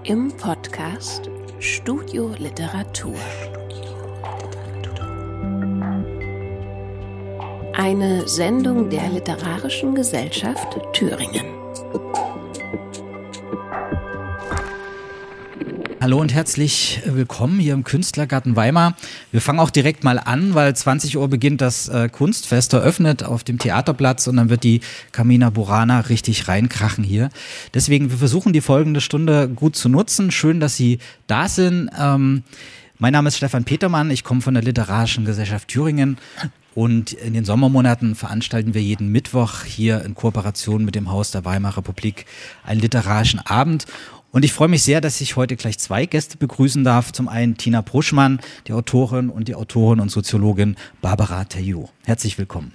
im Podcast Studio Literatur. Eine Sendung der Literarischen Gesellschaft Thüringen. Hallo und herzlich willkommen hier im Künstlergarten Weimar. Wir fangen auch direkt mal an, weil 20 Uhr beginnt das Kunstfest, eröffnet auf dem Theaterplatz und dann wird die Carmina Burana richtig reinkrachen hier. Deswegen, wir versuchen die folgende Stunde gut zu nutzen. Schön, dass Sie da sind. Mein Name ist Stefan Petermann, ich komme von der Literarischen Gesellschaft Thüringen. Und in den Sommermonaten veranstalten wir jeden Mittwoch hier in Kooperation mit dem Haus der Weimarer Republik einen literarischen Abend. Und ich freue mich sehr, dass ich heute gleich zwei Gäste begrüßen darf. Zum einen Tina Pruschmann, die Autorin und Soziologin Barbara Tayot. Herzlich willkommen.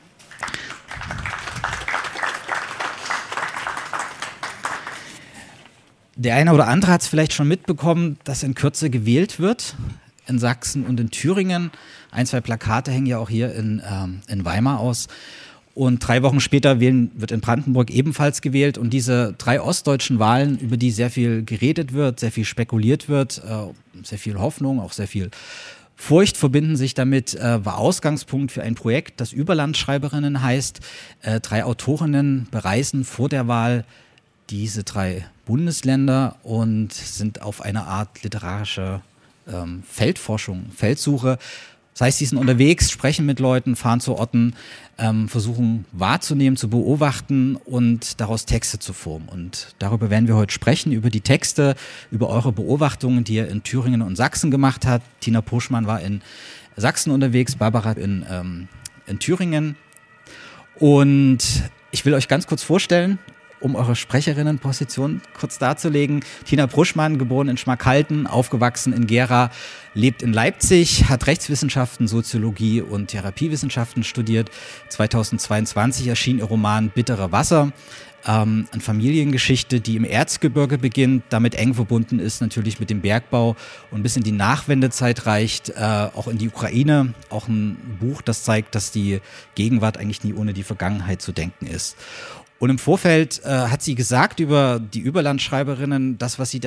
Der eine oder andere hat es vielleicht schon mitbekommen, dass in Kürze gewählt wird. In Sachsen und in Thüringen. Ein, zwei Plakate hängen ja auch hier in Weimar aus. Und 3 Wochen später wird in Brandenburg ebenfalls gewählt. Und diese 3 ostdeutschen Wahlen, über die sehr viel geredet wird, sehr viel spekuliert wird, sehr viel Hoffnung, auch sehr viel Furcht verbinden sich damit, war Ausgangspunkt für ein Projekt, das Überlandschreiberinnen heißt. 3 Autorinnen bereisen vor der Wahl diese 3 Bundesländer und sind auf eine Art literarische Feldforschung, Feldsuche. Das heißt, sie sind unterwegs, sprechen mit Leuten, fahren zu Orten, versuchen wahrzunehmen, zu beobachten und daraus Texte zu formen. Und darüber werden wir heute sprechen, über die Texte, über eure Beobachtungen, die ihr in Thüringen und Sachsen gemacht habt. Tina Pruschmann war in Sachsen unterwegs, Barbara in Thüringen. Und ich will euch ganz kurz vorstellen, um eure Sprecherinnenposition kurz darzulegen. Tina Pruschmann, geboren in Schmalkalden, aufgewachsen in Gera, lebt in Leipzig, hat Rechtswissenschaften, Soziologie und Therapiewissenschaften studiert. 2022 erschien ihr Roman Bittere Wasser, eine Familiengeschichte, die im Erzgebirge beginnt, damit eng verbunden ist natürlich mit dem Bergbau und bis in die Nachwendezeit reicht, auch in die Ukraine. Auch ein Buch, das zeigt, dass die Gegenwart eigentlich nie ohne die Vergangenheit zu denken ist. Und im Vorfeld hat sie gesagt über die Überlandschreiberinnen, das, was sie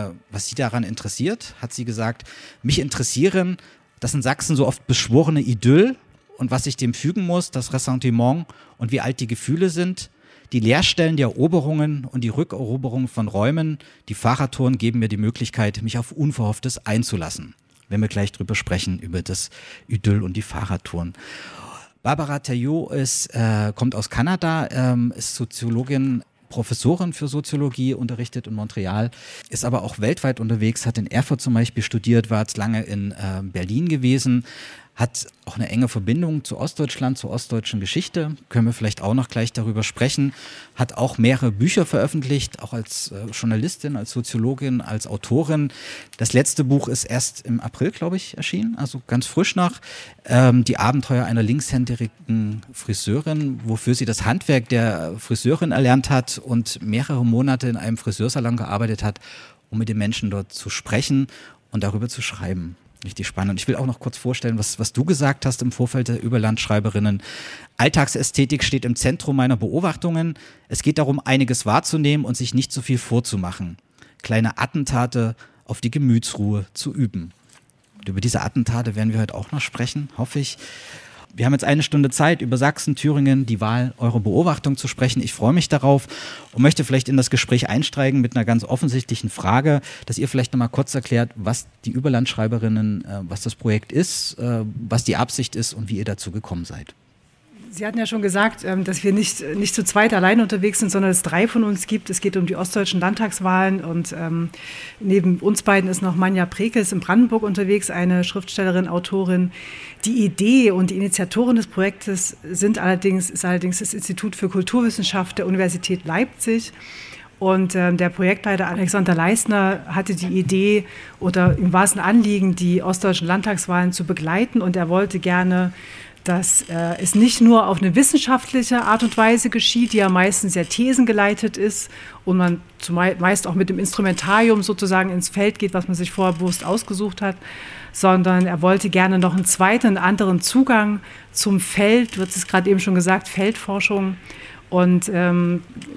daran interessiert, hat sie gesagt, mich interessieren das in Sachsen so oft beschworene Idyll und was sich dem fügen muss, das Ressentiment und wie alt die Gefühle sind, die Leerstellen, die Eroberungen und die Rückeroberung von Räumen, die Fahrradtouren geben mir die Möglichkeit, mich auf Unverhofftes einzulassen. Wenn wir gleich drüber sprechen, über das Idyll und die Fahrradtouren. Barbara Tayot kommt aus Kanada, ist Soziologin, Professorin für Soziologie, unterrichtet in Montreal, ist aber auch weltweit unterwegs, hat in Erfurt zum Beispiel studiert, war jetzt lange in Berlin gewesen, hat auch eine enge Verbindung zu Ostdeutschland, zur ostdeutschen Geschichte, können wir vielleicht auch noch gleich darüber sprechen, hat auch mehrere Bücher veröffentlicht, auch als Journalistin, als Soziologin, als Autorin. Das letzte Buch ist erst im April, glaube ich, erschienen, also ganz frisch noch. Die Abenteuer einer linkshändigen Friseurin, wofür sie das Handwerk der Friseurin erlernt hat und mehrere Monate in einem Friseursalon gearbeitet hat, um mit den Menschen dort zu sprechen und darüber zu schreiben. Richtig spannend. Und ich will auch noch kurz vorstellen, was du gesagt hast im Vorfeld der Überlandschreiberinnen. Alltagsästhetik steht im Zentrum meiner Beobachtungen. Es geht darum, einiges wahrzunehmen und sich nicht zu viel vorzumachen. Kleine Attentate auf die Gemütsruhe zu üben. Und über diese Attentate werden wir heute auch noch sprechen, hoffe ich. Wir haben jetzt 1 Stunde Zeit, über Sachsen, Thüringen, die Wahl, eure Beobachtung zu sprechen. Ich freue mich darauf und möchte vielleicht in das Gespräch einsteigen mit einer ganz offensichtlichen Frage, dass ihr vielleicht nochmal kurz erklärt, was die Überlandschreiberinnen, was das Projekt ist, was die Absicht ist und wie ihr dazu gekommen seid. Sie hatten ja schon gesagt, dass wir nicht zu zweit allein unterwegs sind, sondern es 3 von uns gibt. Es geht um die ostdeutschen Landtagswahlen und neben uns beiden ist noch Manja Prekels in Brandenburg unterwegs, eine Schriftstellerin, Autorin. Die Idee und die Initiatorin des Projektes ist allerdings das Institut für Kulturwissenschaft der Universität Leipzig. Und der Projektleiter Alexander Leisner hatte die Idee oder ihm war es ein Anliegen, die ostdeutschen Landtagswahlen zu begleiten und er wollte gerne, dass es nicht nur auf eine wissenschaftliche Art und Weise geschieht, die ja meistens sehr thesengeleitet ist und man zumeist auch mit dem Instrumentarium sozusagen ins Feld geht, was man sich vorher bewusst ausgesucht hat, sondern er wollte gerne noch einen anderen Zugang zum Feld, wird es gerade eben schon gesagt, Feldforschung. Und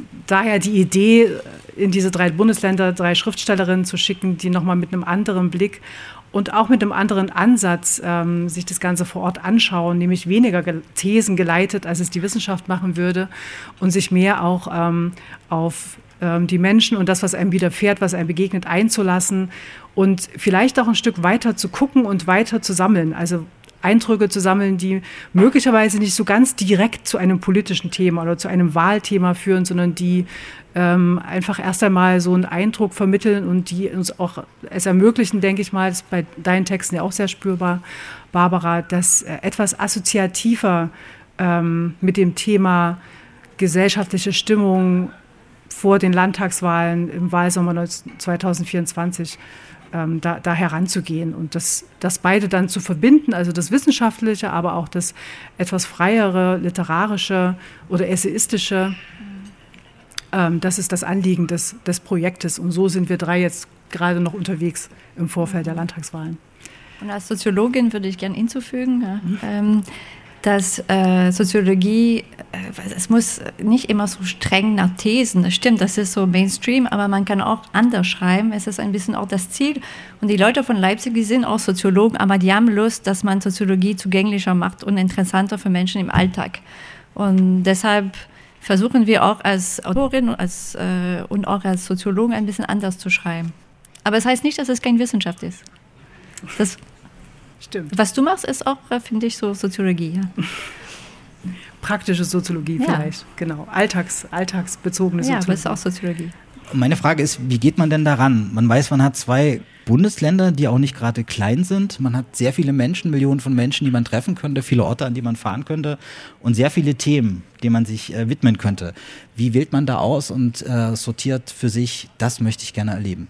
daher die Idee, in diese 3 Bundesländer 3 Schriftstellerinnen zu schicken, die nochmal mit einem anderen Blick und auch mit einem anderen Ansatz sich das Ganze vor Ort anschauen, nämlich weniger Thesen geleitet, als es die Wissenschaft machen würde und sich mehr auch auf die Menschen und das, was einem widerfährt, was einem begegnet, einzulassen und vielleicht auch ein Stück weiter zu gucken und weiter zu sammeln. Also Eindrücke zu sammeln, die möglicherweise nicht so ganz direkt zu einem politischen Thema oder zu einem Wahlthema führen, sondern die einfach erst einmal so einen Eindruck vermitteln und die uns auch es ermöglichen, denke ich mal, das ist bei deinen Texten ja auch sehr spürbar, Barbara, dass etwas assoziativer mit dem Thema gesellschaftliche Stimmung vor den Landtagswahlen im Wahlsommer 2024 da heranzugehen und das beide dann zu verbinden, also das Wissenschaftliche, aber auch das etwas freiere, literarische oder essayistische, das ist das Anliegen des Projektes und so sind wir 3 jetzt gerade noch unterwegs im Vorfeld der Landtagswahlen. Und als Soziologin würde ich gerne hinzufügen, dass Soziologie, es muss nicht immer so streng nach Thesen, das stimmt, das ist so Mainstream, aber man kann auch anders schreiben, es ist ein bisschen auch das Ziel. Und die Leute von Leipzig, die sind auch Soziologen, aber die haben Lust, dass man Soziologie zugänglicher macht und interessanter für Menschen im Alltag. Und deshalb versuchen wir auch als Autorin und auch als Soziologen ein bisschen anders zu schreiben. Aber es heißt nicht, dass es keine Wissenschaft ist. Das Stimmt. Was du machst, ist auch, finde ich, so Soziologie. Ja. Praktische Soziologie vielleicht, genau. Alltagsbezogene Soziologie. Ja, aber es ist auch Soziologie. Meine Frage ist, wie geht man denn daran? Man weiß, man hat 2 Bundesländer, die auch nicht gerade klein sind. Man hat sehr viele Menschen, Millionen von Menschen, die man treffen könnte, viele Orte, an die man fahren könnte und sehr viele Themen, denen man sich widmen könnte. Wie wählt man da aus und sortiert für sich, das möchte ich gerne erleben?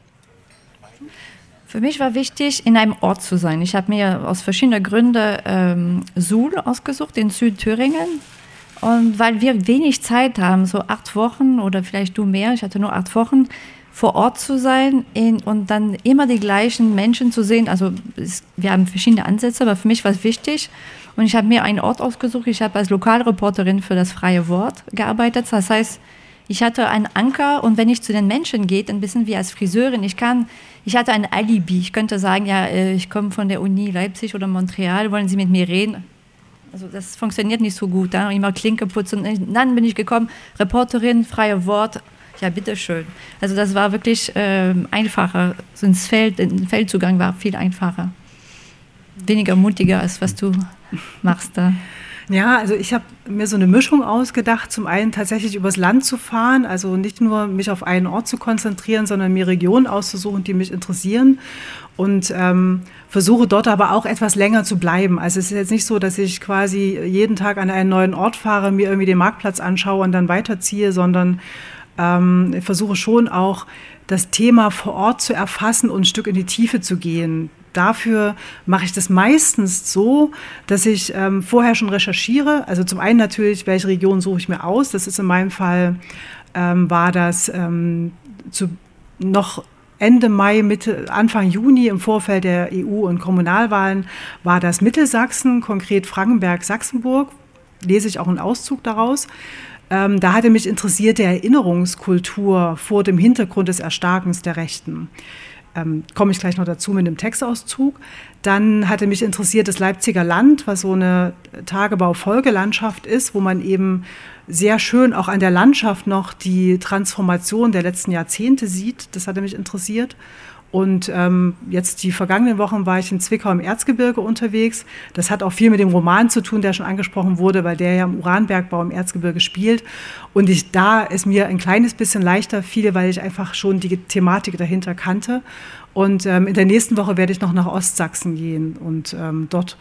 Für mich war wichtig, in einem Ort zu sein. Ich habe mir aus verschiedenen Gründen Suhl ausgesucht, in Südthüringen. Und weil wir wenig Zeit haben, so 8 Wochen oder vielleicht du mehr, ich hatte nur 8 Wochen, vor Ort zu sein und dann immer die gleichen Menschen zu sehen. Also wir haben verschiedene Ansätze, aber für mich war es wichtig. Und ich habe mir einen Ort ausgesucht. Ich habe als Lokalreporterin für das Freie Wort gearbeitet. Das heißt, ich hatte einen Anker und wenn ich zu den Menschen gehe, ein bisschen wie als Friseurin, ich hatte ein Alibi. Ich könnte sagen, ja, ich komme von der Uni Leipzig oder Montreal, wollen Sie mit mir reden? Also das funktioniert nicht so gut. Ja? Immer Klinke putzen. Dann bin ich gekommen, Reporterin, Freie Wort. Ja, bitteschön. Also das war wirklich einfacher. Der Feldzugang war viel einfacher. Weniger mutiger, als was du machst da. Ja, also ich habe mir so eine Mischung ausgedacht, zum einen tatsächlich übers Land zu fahren, also nicht nur mich auf einen Ort zu konzentrieren, sondern mir Regionen auszusuchen, die mich interessieren und versuche dort aber auch etwas länger zu bleiben. Also es ist jetzt nicht so, dass ich quasi jeden Tag an einen neuen Ort fahre, mir irgendwie den Marktplatz anschaue und dann weiterziehe, sondern ich versuche schon auch das Thema vor Ort zu erfassen und ein Stück in die Tiefe zu gehen. Dafür mache ich das meistens so, dass ich vorher schon recherchiere. Also zum einen natürlich, welche Region suche ich mir aus. Das ist in meinem Fall, war das noch Ende Mai, Anfang Juni im Vorfeld der EU- und Kommunalwahlen, war das Mittelsachsen, konkret Frankenberg-Sachsenburg. Lese ich auch einen Auszug daraus. Da hatte mich interessiert die Erinnerungskultur vor dem Hintergrund des Erstarkens der Rechten. Komme ich gleich noch dazu mit einem Textauszug. Dann hatte mich interessiert das Leipziger Land, was so eine Tagebau-Folgelandschaft ist, wo man eben sehr schön auch an der Landschaft noch die Transformation der letzten Jahrzehnte sieht. Das hatte mich interessiert. Und jetzt die vergangenen Wochen war ich in Zwickau im Erzgebirge unterwegs. Das hat auch viel mit dem Roman zu tun, der schon angesprochen wurde, weil der ja im Uranbergbau im Erzgebirge spielt. Und da es mir ein kleines bisschen leichter fiel, weil ich einfach schon die Thematik dahinter kannte. Und in der nächsten Woche werde ich noch nach Ostsachsen gehen und dort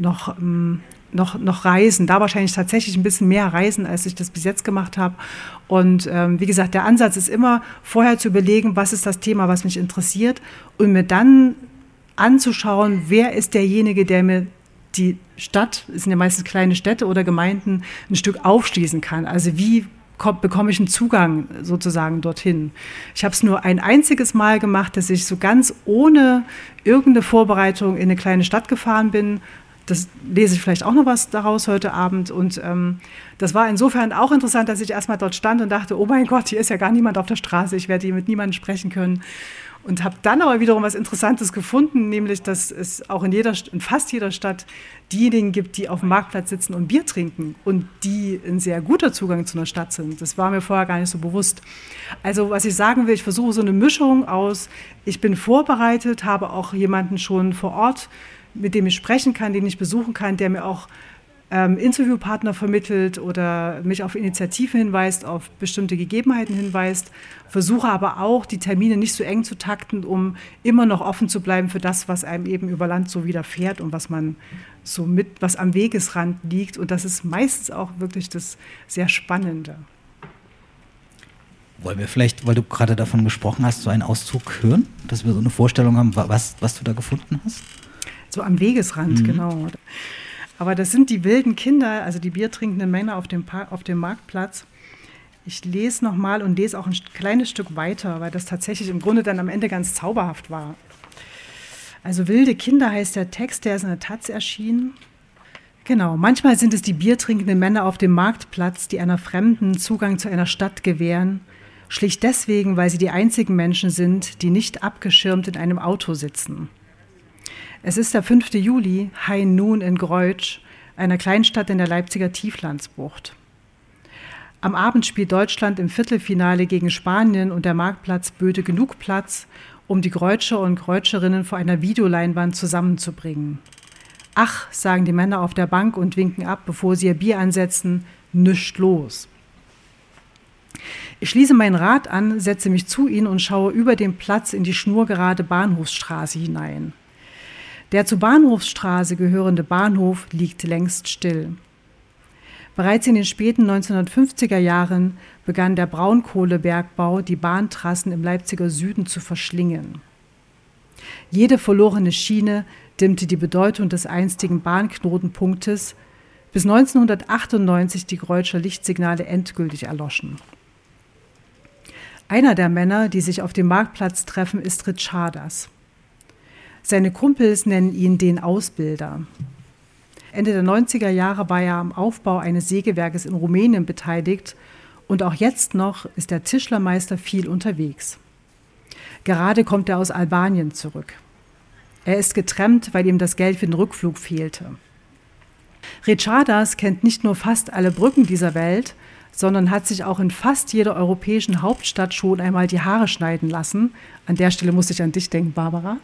noch reisen, da wahrscheinlich tatsächlich ein bisschen mehr reisen, als ich das bis jetzt gemacht habe. Und wie gesagt, der Ansatz ist immer, vorher zu überlegen, was ist das Thema, was mich interessiert und mir dann anzuschauen, wer ist derjenige, der mir die Stadt, es sind ja meistens kleine Städte oder Gemeinden, ein Stück aufschließen kann. Also wie bekomme ich einen Zugang sozusagen dorthin. Ich habe es nur ein einziges Mal gemacht, dass ich so ganz ohne irgendeine Vorbereitung in eine kleine Stadt gefahren bin, das lese ich vielleicht auch noch was daraus heute Abend. Und das war insofern auch interessant, dass ich erstmal dort stand und dachte, oh mein Gott, hier ist ja gar niemand auf der Straße, ich werde hier mit niemandem sprechen können. Und habe dann aber wiederum was Interessantes gefunden, nämlich, dass es auch in fast jeder Stadt diejenigen gibt, die auf dem Marktplatz sitzen und Bier trinken und die ein sehr guter Zugang zu einer Stadt sind. Das war mir vorher gar nicht so bewusst. Also was ich sagen will, ich versuche so eine Mischung aus, ich bin vorbereitet, habe auch jemanden schon vor Ort, mit dem ich sprechen kann, den ich besuchen kann, der mir auch Interviewpartner vermittelt oder mich auf Initiativen hinweist, auf bestimmte Gegebenheiten hinweist, versuche aber auch, die Termine nicht so eng zu takten, um immer noch offen zu bleiben für das, was einem eben über Land so widerfährt und was man so was am Wegesrand liegt. Und das ist meistens auch wirklich das sehr Spannende. Wollen wir vielleicht, weil du gerade davon gesprochen hast, so einen Auszug hören, dass wir so eine Vorstellung haben, was du da gefunden hast? So am Wegesrand, genau. Aber das sind die wilden Kinder, also die biertrinkenden Männer auf dem Marktplatz. Ich lese nochmal und lese auch ein kleines Stück weiter, weil das tatsächlich im Grunde dann am Ende ganz zauberhaft war. Also wilde Kinder heißt der Text, der ist in der Taz erschienen. Genau, manchmal sind es die biertrinkenden Männer auf dem Marktplatz, die einer Fremden Zugang zu einer Stadt gewähren, schlicht deswegen, weil sie die einzigen Menschen sind, die nicht abgeschirmt in einem Auto sitzen. Es ist der 5. Juli, High Noon in Greutsch, einer Kleinstadt in der Leipziger Tieflandsbucht. Am Abend spielt Deutschland im Viertelfinale gegen Spanien und der Marktplatz böte genug Platz, um die Greutscher und Greutscherinnen vor einer Videoleinwand zusammenzubringen. Ach, sagen die Männer auf der Bank und winken ab, bevor sie ihr Bier ansetzen, nischt los. Ich schließe mein Rad an, setze mich zu ihnen und schaue über den Platz in die schnurgerade Bahnhofsstraße hinein. Der zur Bahnhofsstraße gehörende Bahnhof liegt längst still. Bereits in den späten 1950er Jahren begann der Braunkohlebergbau, die Bahntrassen im Leipziger Süden zu verschlingen. Jede verlorene Schiene dimmte die Bedeutung des einstigen Bahnknotenpunktes, bis 1998 die Greutscher Lichtsignale endgültig erloschen. Einer der Männer, die sich auf dem Marktplatz treffen, ist Ritschardas. Seine Kumpels nennen ihn den Ausbilder. Ende der 90er Jahre war er am Aufbau eines Sägewerkes in Rumänien beteiligt und auch jetzt noch ist der Tischlermeister viel unterwegs. Gerade kommt er aus Albanien zurück. Er ist getrennt, weil ihm das Geld für den Rückflug fehlte. Ritschardas kennt nicht nur fast alle Brücken dieser Welt, sondern hat sich auch in fast jeder europäischen Hauptstadt schon einmal die Haare schneiden lassen. An der Stelle muss ich an dich denken, Barbara.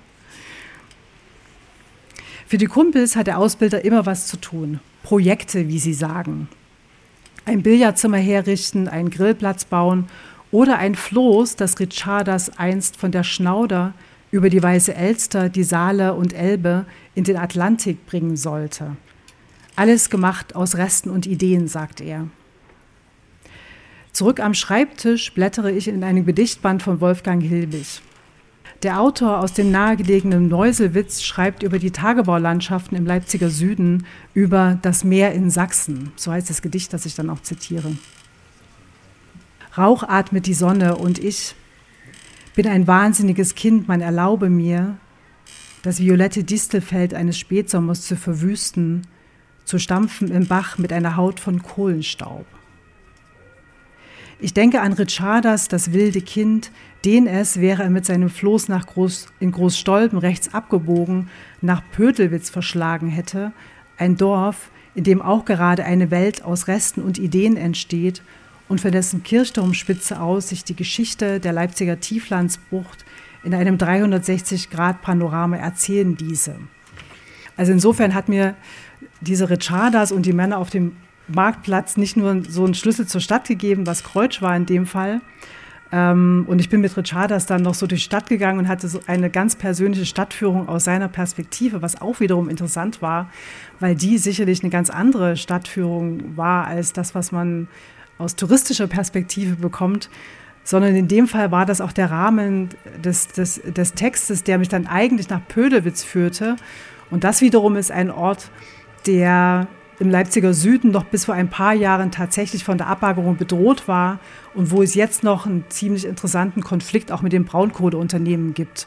Für die Kumpels hat der Ausbilder immer was zu tun. Projekte, wie sie sagen. Ein Billardzimmer herrichten, einen Grillplatz bauen oder ein Floß, das Ritschardas einst von der Schnauder über die Weiße Elster, die Saale und Elbe in den Atlantik bringen sollte. Alles gemacht aus Resten und Ideen, sagt er. Zurück am Schreibtisch blättere ich in einem Gedichtband von Wolfgang Hilbig. Der Autor aus dem nahegelegenen Neuselwitz schreibt über die Tagebaulandschaften im Leipziger Süden, über das Meer in Sachsen. So heißt das Gedicht, das ich dann auch zitiere. Rauch atmet die Sonne und ich bin ein wahnsinniges Kind, man erlaube mir, das violette Distelfeld eines Spätsommers zu verwüsten, zu stampfen im Bach mit einer Haut von Kohlenstaub. Ich denke an Ritschardas, das wilde Kind, den es, wäre er mit seinem Floß in Großstolpen rechts abgebogen, nach Pödelwitz verschlagen hätte, ein Dorf, in dem auch gerade eine Welt aus Resten und Ideen entsteht und von dessen Kirchturmspitze aus sich die Geschichte der Leipziger Tieflandsbucht in einem 360-Grad-Panorama erzählen ließe. Also insofern hat mir diese Ritschardas und die Männer auf dem Marktplatz nicht nur so einen Schlüssel zur Stadt gegeben, was Greutsch war in dem Fall. Und ich bin mit Ritschardas dann noch so durch die Stadt gegangen und hatte so eine ganz persönliche Stadtführung aus seiner Perspektive, was auch wiederum interessant war, weil die sicherlich eine ganz andere Stadtführung war als das, was man aus touristischer Perspektive bekommt, sondern in dem Fall war das auch der Rahmen des Textes, der mich dann eigentlich nach Pödelwitz führte. Und das wiederum ist ein Ort, der im Leipziger Süden noch bis vor ein paar Jahren tatsächlich von der Ablagerung bedroht war und wo es jetzt noch einen ziemlich interessanten Konflikt auch mit den Braunkohleunternehmen gibt,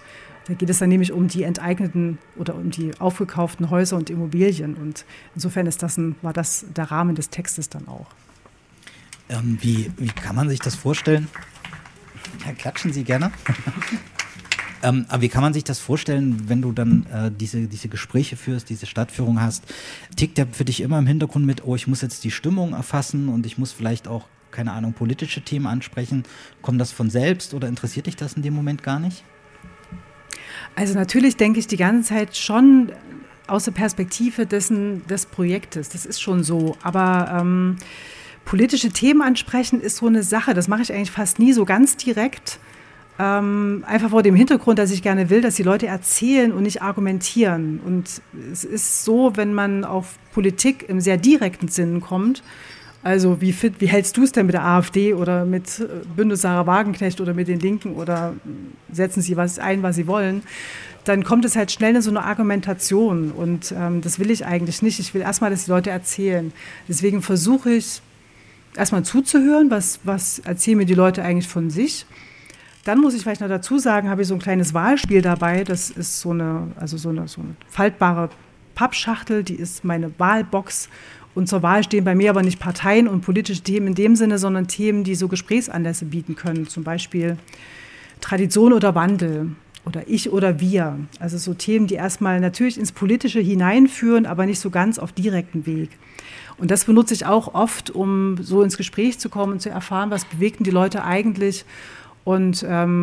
Da geht es dann nämlich um die enteigneten oder um die aufgekauften Häuser und Immobilien. Und insofern war das der Rahmen des Textes dann auch. Wie kann man sich das vorstellen? Ja, klatschen Sie gerne. Aber wie kann man sich das vorstellen, wenn du dann diese Gespräche führst, diese Stadtführung hast? Tickt der für dich immer im Hintergrund mit, oh, ich muss jetzt die Stimmung erfassen und ich muss vielleicht auch, keine Ahnung, politische Themen ansprechen? Kommt das von selbst oder interessiert dich das in dem Moment gar nicht? Also natürlich denke ich die ganze Zeit schon aus der Perspektive des Projektes. Das ist schon so. Aber politische Themen ansprechen ist so eine Sache. Das mache ich eigentlich fast nie so ganz direkt. Einfach vor dem Hintergrund, dass ich gerne will, dass die Leute erzählen und nicht argumentieren. Und es ist so, wenn man auf Politik im sehr direkten Sinn kommt, also wie hältst du es denn mit der AfD oder mit Bündnis Sarah Wagenknecht oder mit den Linken oder setzen sie was ein, was sie wollen, dann kommt es halt schnell in so eine Argumentation. Und das will ich eigentlich nicht. Ich will erstmal, dass die Leute erzählen. Deswegen versuche ich erstmal zuzuhören, was erzählen mir die Leute eigentlich von sich. Dann muss ich vielleicht noch dazu sagen, habe ich so ein kleines Wahlspiel dabei. Das ist so eine faltbare Pappschachtel, die ist meine Wahlbox. Und zur Wahl stehen bei mir aber nicht Parteien und politische Themen in dem Sinne, sondern Themen, die so Gesprächsanlässe bieten können. Zum Beispiel Tradition oder Wandel oder ich oder wir. Also so Themen, die erstmal natürlich ins Politische hineinführen, aber nicht so ganz auf direkten Weg. Und das benutze ich auch oft, um so ins Gespräch zu kommen und zu erfahren, was bewegten die Leute eigentlich. Und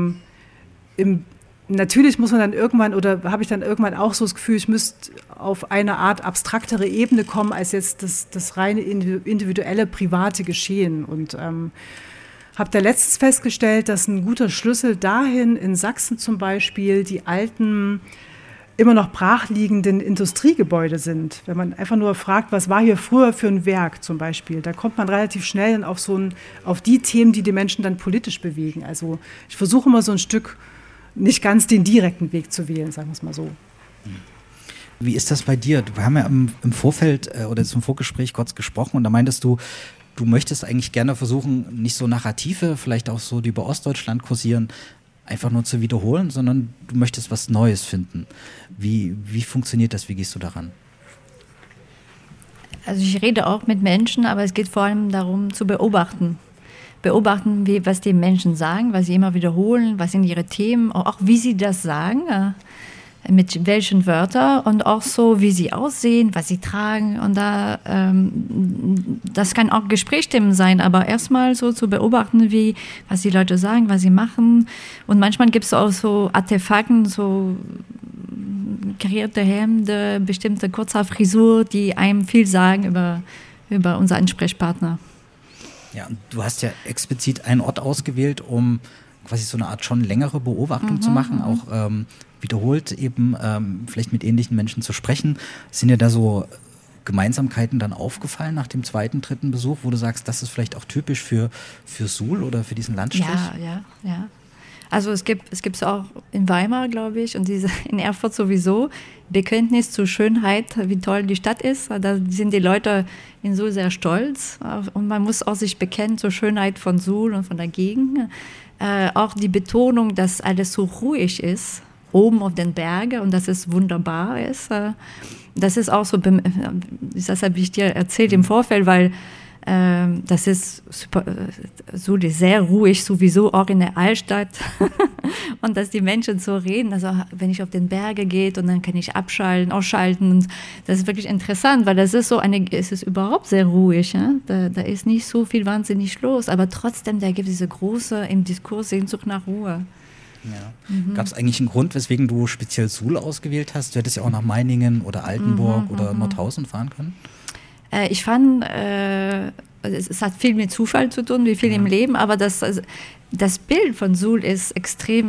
natürlich muss man dann irgendwann, oder habe ich dann irgendwann auch so das Gefühl, ich müsste auf eine Art abstraktere Ebene kommen, als jetzt das reine individuelle, private Geschehen. Und habe da letztens festgestellt, dass ein guter Schlüssel dahin in Sachsen zum Beispiel die alten, immer noch brachliegenden Industriegebäude sind. Wenn man einfach nur fragt, was war hier früher für ein Werk zum Beispiel, da kommt man relativ schnell auf die Themen, die Menschen dann politisch bewegen. Also ich versuche immer so ein Stück, nicht ganz den direkten Weg zu wählen, sagen wir es mal so. Wie ist das bei dir? Wir haben ja im Vorfeld oder zum Vorgespräch kurz gesprochen und da meintest du möchtest eigentlich gerne versuchen, nicht so Narrative, vielleicht auch so, die über Ostdeutschland kursieren, einfach nur zu wiederholen, sondern du möchtest was Neues finden. Wie funktioniert das? Wie gehst du daran? Also ich rede auch mit Menschen, aber es geht vor allem darum, zu beobachten. Beobachten, was die Menschen sagen, was sie immer wiederholen, was sind ihre Themen, auch wie sie das sagen, mit welchen Wörtern und auch so, wie sie aussehen, was sie tragen. Und das kann auch Gesprächsthemen sein, aber erstmal so zu beobachten, was die Leute sagen, was sie machen. Und manchmal gibt es auch so Artefakten, so karierte Hemden, bestimmte Kurzhaarfrisur, die einem viel sagen über unseren Ansprechpartner. Ja, und du hast ja explizit einen Ort ausgewählt, um quasi so eine Art schon längere Beobachtung zu machen, auch wiederholt eben vielleicht mit ähnlichen Menschen zu sprechen. Sind dir da so Gemeinsamkeiten dann aufgefallen nach dem zweiten, dritten Besuch, wo du sagst, das ist vielleicht auch typisch für Suhl oder für diesen Landstrich? Ja. Also es gibt auch in Weimar, glaube ich, und in Erfurt sowieso, Bekenntnis zur Schönheit, wie toll die Stadt ist. Da sind die Leute in Suhl sehr stolz. Und man muss auch sich bekennen zur Schönheit von Suhl und von der Gegend. Auch die Betonung, dass alles so ruhig ist, oben auf den Bergen und dass es wunderbar ist. Das ist auch so, das habe ich dir erzählt im Vorfeld, weil das ist super, Suhl ist sehr ruhig, sowieso auch in der Altstadt. Und dass die Menschen so reden, also wenn ich auf den Berge gehe und dann kann ich ausschalten. Und das ist wirklich interessant, weil das ist es ist überhaupt sehr ruhig. Ja? Da ist nicht so viel wahnsinnig los, aber trotzdem, da gibt es diese große, im Diskurs Sehnsucht nach Ruhe. Ja. Gab es eigentlich einen Grund, weswegen du speziell Suhl ausgewählt hast? Du hättest ja auch nach Meiningen oder Altenburg oder Nordhausen fahren können. Ich fand, es hat viel mit Zufall zu tun, wie viel im Leben, aber das Bild von Suhl ist extrem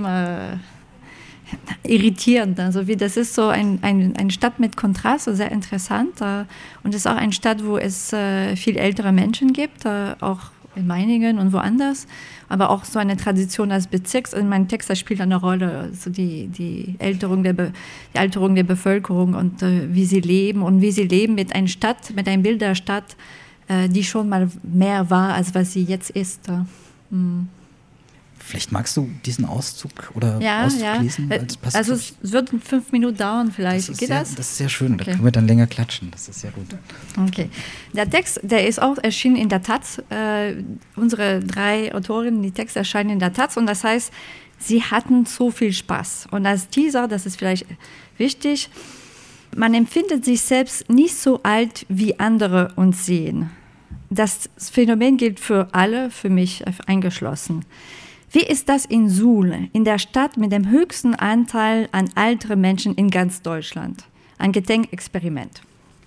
irritierend. Also das ist so eine Stadt mit Kontrast, sehr interessant. Und es ist auch eine Stadt, wo es viel ältere Menschen gibt, auch in Meiningen und woanders, aber auch so eine Tradition als Bezirks. In meinem Text, das spielt eine Rolle, also die Alterung der Bevölkerung und wie sie leben mit einer Stadt, mit einem Bild der Stadt, die schon mal mehr war, als was sie jetzt ist. Vielleicht magst du diesen Auszug oder auszulesen? Also es wird 5 Minuten dauern vielleicht. Geht das? Das ist sehr schön, da können wir dann länger klatschen, das ist sehr gut. Okay. Der Text, der ist auch erschienen in der Taz. Unsere 3 Autorinnen, die Texte erscheinen in der Taz und das heißt, sie hatten so viel Spaß. Und als Teaser, das ist vielleicht wichtig, man empfindet sich selbst nicht so alt, wie andere uns sehen. Das Phänomen gilt für alle, für mich eingeschlossen. Wie ist das in Suhl, in der Stadt mit dem höchsten Anteil an älteren Menschen in ganz Deutschland? Ein Gedenkexperiment.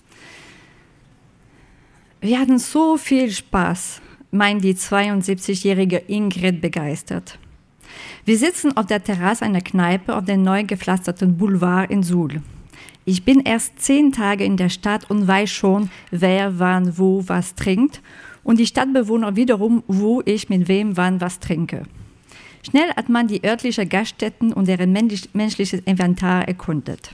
Wir hatten so viel Spaß, meint die 72-jährige Ingrid begeistert. Wir sitzen auf der Terrasse einer Kneipe auf dem neu gepflasterten Boulevard in Suhl. Ich bin erst 10 Tage in der Stadt und weiß schon, wer wann wo was trinkt und die Stadtbewohner wiederum, wo ich mit wem wann was trinke. Schnell hat man die örtlichen Gaststätten und deren menschliches Inventar erkundet.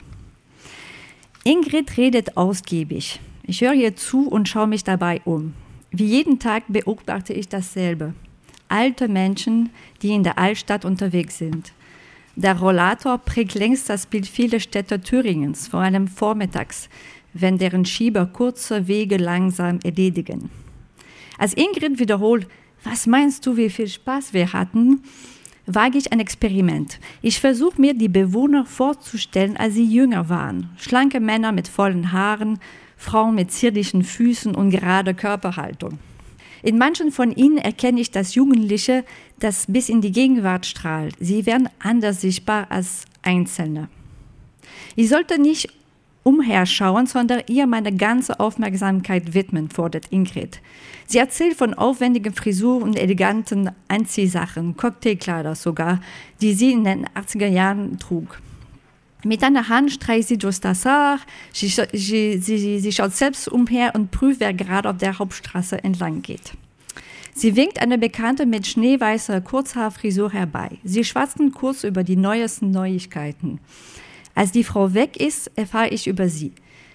Ingrid redet ausgiebig. Ich höre ihr zu und schaue mich dabei um. Wie jeden Tag beobachte ich dasselbe. Alte Menschen, die in der Altstadt unterwegs sind. Der Rollator prägt längst das Bild vieler Städte Thüringens, vor allem vormittags, wenn deren Schieber kurze Wege langsam erledigen. Als Ingrid wiederholt, was meinst du, wie viel Spaß wir hatten, wage ich ein Experiment. Ich versuche mir die Bewohner vorzustellen, als sie jünger waren. Schlanke Männer mit vollen Haaren, Frauen mit zierlichen Füßen und gerade Körperhaltung. In manchen von ihnen erkenne ich das Jugendliche, das bis in die Gegenwart strahlt. Sie werden anders sichtbar als Einzelne. Ich sollte nicht umherschauen, sondern ihr meine ganze Aufmerksamkeit widmen, fordert Ingrid. Sie erzählt von aufwendigen Frisuren und eleganten Anziehsachen, Cocktailkleider sogar, die sie in den 80er Jahren trug. Mit einer Hand streicht sie durch das Haar, sie schaut selbst umher und prüft, wer gerade auf der Hauptstraße entlang geht. Sie winkt eine Bekannte mit schneeweißer Kurzhaarfrisur herbei. Sie schwatzen kurz über die neuesten Neuigkeiten. Als die Frau weg ist, erfahre ich über sie.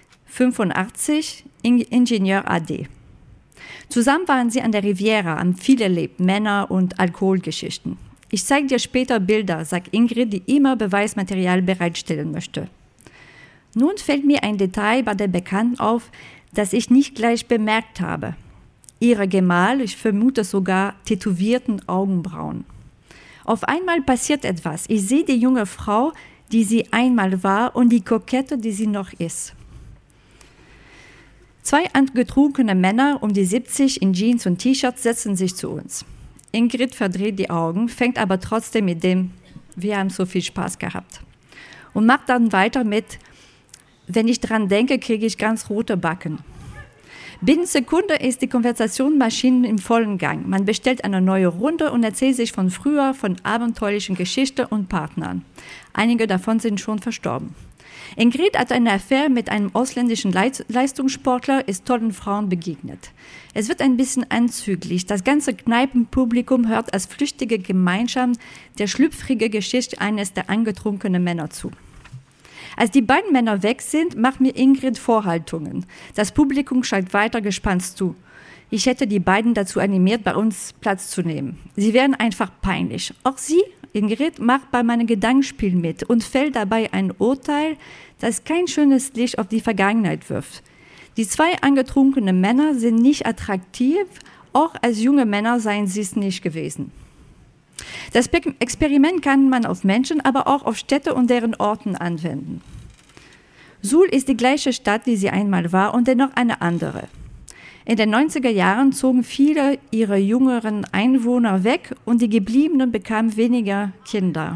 85, Ingenieur AD. Zusammen waren sie an der Riviera, am viel erlebt, Männer- und Alkoholgeschichten. Ich zeige dir später Bilder, sagt Ingrid, die immer Beweismaterial bereitstellen möchte. Nun fällt mir ein Detail bei der Bekannten auf, das ich nicht gleich bemerkt habe. Ihre Gemahl, ich vermute sogar tätowierten Augenbrauen. Auf einmal passiert etwas. Ich sehe die junge Frau, die sie einmal war, und die Kokette, die sie noch ist. 2 angetrunkene Männer um die 70 in Jeans und T-Shirts setzen sich zu uns. Ingrid verdreht die Augen, fängt aber trotzdem mit dem, wir haben so viel Spaß gehabt. Und macht dann weiter mit, wenn ich dran denke, kriege ich ganz rote Backen. Binnen Sekunde ist die Konversationsmaschine im vollen Gang. Man bestellt eine neue Runde und erzählt sich von früher, von abenteuerlichen Geschichten und Partnern. Einige davon sind schon verstorben. Ingrid hat eine Affäre mit einem ausländischen Leistungssportler, ist tollen Frauen begegnet. Es wird ein bisschen anzüglich. Das ganze Kneipenpublikum hört als flüchtige Gemeinschaft der schlüpfrige Geschichte eines der angetrunkenen Männer zu. Als die beiden Männer weg sind, macht mir Ingrid Vorhaltungen. Das Publikum schaut weiter gespannt zu. Ich hätte die beiden dazu animiert, bei uns Platz zu nehmen. Sie wären einfach peinlich. Auch sie, Ingrid, macht bei meinem Gedankenspiel mit und fällt dabei ein Urteil, das kein schönes Licht auf die Vergangenheit wirft. Die 2 angetrunkenen Männer sind nicht attraktiv, auch als junge Männer seien sie es nicht gewesen. Das Experiment kann man auf Menschen, aber auch auf Städte und deren Orten anwenden. Suhl ist die gleiche Stadt, die sie einmal war, und dennoch eine andere. In den 90er Jahren zogen viele ihrer jüngeren Einwohner weg und die Gebliebenen bekamen weniger Kinder.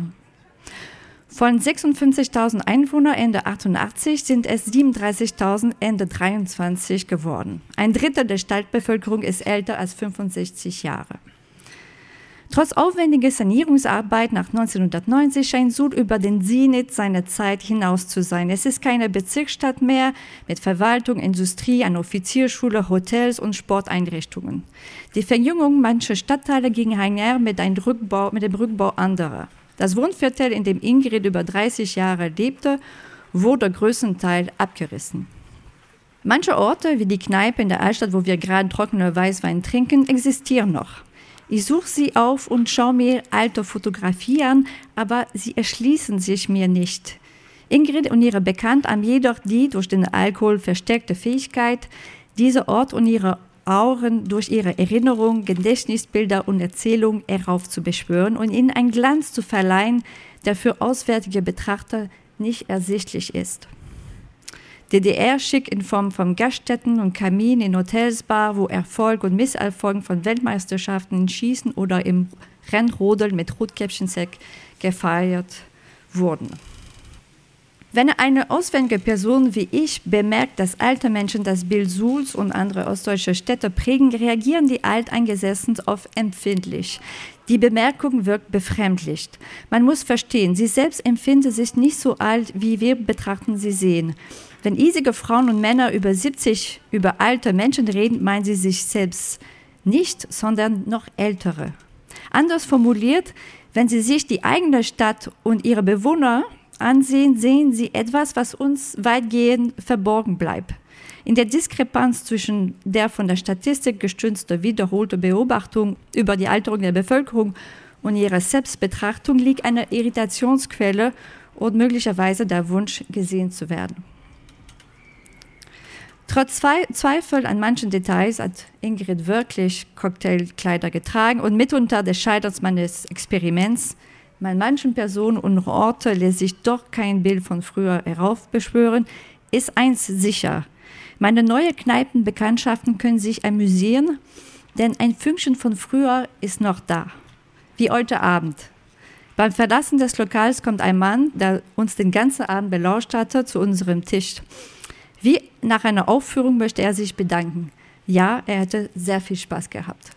Von 56.000 Einwohnern Ende 88 sind es 37.000 Ende 23 geworden. Ein Drittel der Stadtbevölkerung ist älter als 65 Jahre. Trotz aufwendiger Sanierungsarbeit nach 1990 scheint Suhl über den Zenit seiner Zeit hinaus zu sein. Es ist keine Bezirksstadt mehr mit Verwaltung, Industrie, einer Offizierschule, Hotels und Sporteinrichtungen. Die Verjüngung mancher Stadtteile ging einher mit dem Rückbau anderer. Das Wohnviertel, in dem Ingrid über 30 Jahre lebte, wurde größtenteils abgerissen. Manche Orte, wie die Kneipe in der Altstadt, wo wir gerade trockenen Weißwein trinken, existieren noch. Ich suche sie auf und schaue mir alte Fotografien an, aber sie erschließen sich mir nicht. Ingrid und ihre Bekannten haben jedoch die durch den Alkohol verstärkte Fähigkeit, diese Ort und ihre Auren durch ihre Erinnerung, Gedächtnisbilder und Erzählungen heraufzubeschwören und ihnen einen Glanz zu verleihen, der für auswärtige Betrachter nicht ersichtlich ist. DDR-Schick in Form von Gaststätten und Kamin in Hotels, Bar, wo Erfolg und Misserfolg von Weltmeisterschaften in Schießen oder im Rennrodeln mit Rotkäppchensack gefeiert wurden. Wenn eine auswärtige Person wie ich bemerkt, dass alte Menschen das Bild Suhls und andere ostdeutsche Städte prägen, reagieren die Alteingesessenen oft empfindlich. Die Bemerkung wirkt befremdlich. Man muss verstehen, sie selbst empfinden sich nicht so alt, wie wir betrachten sie sehen. Wenn hiesige Frauen und Männer über 70 über alte Menschen reden, meinen sie sich selbst nicht, sondern noch ältere. Anders formuliert, wenn sie sich die eigene Stadt und ihre Bewohner ansehen, sehen sie etwas, was uns weitgehend verborgen bleibt. In der Diskrepanz zwischen der von der Statistik gestützten wiederholten Beobachtung über die Alterung der Bevölkerung und ihrer Selbstbetrachtung liegt eine Irritationsquelle und möglicherweise der Wunsch, gesehen zu werden. Trotz Zweifel an manchen Details hat Ingrid wirklich Cocktailkleider getragen und mitunter des Scheiterns meines Experiments bei manchen Personen und Orten lässt sich doch kein Bild von früher heraufbeschwören, ist eins sicher. Meine neuen Kneipenbekanntschaften können sich amüsieren, denn ein Fünkchen von früher ist noch da. Wie heute Abend. Beim Verlassen des Lokals kommt ein Mann, der uns den ganzen Abend belauscht hatte, zu unserem Tisch. Wie nach einer Aufführung möchte er sich bedanken. Ja, er hätte sehr viel Spaß gehabt.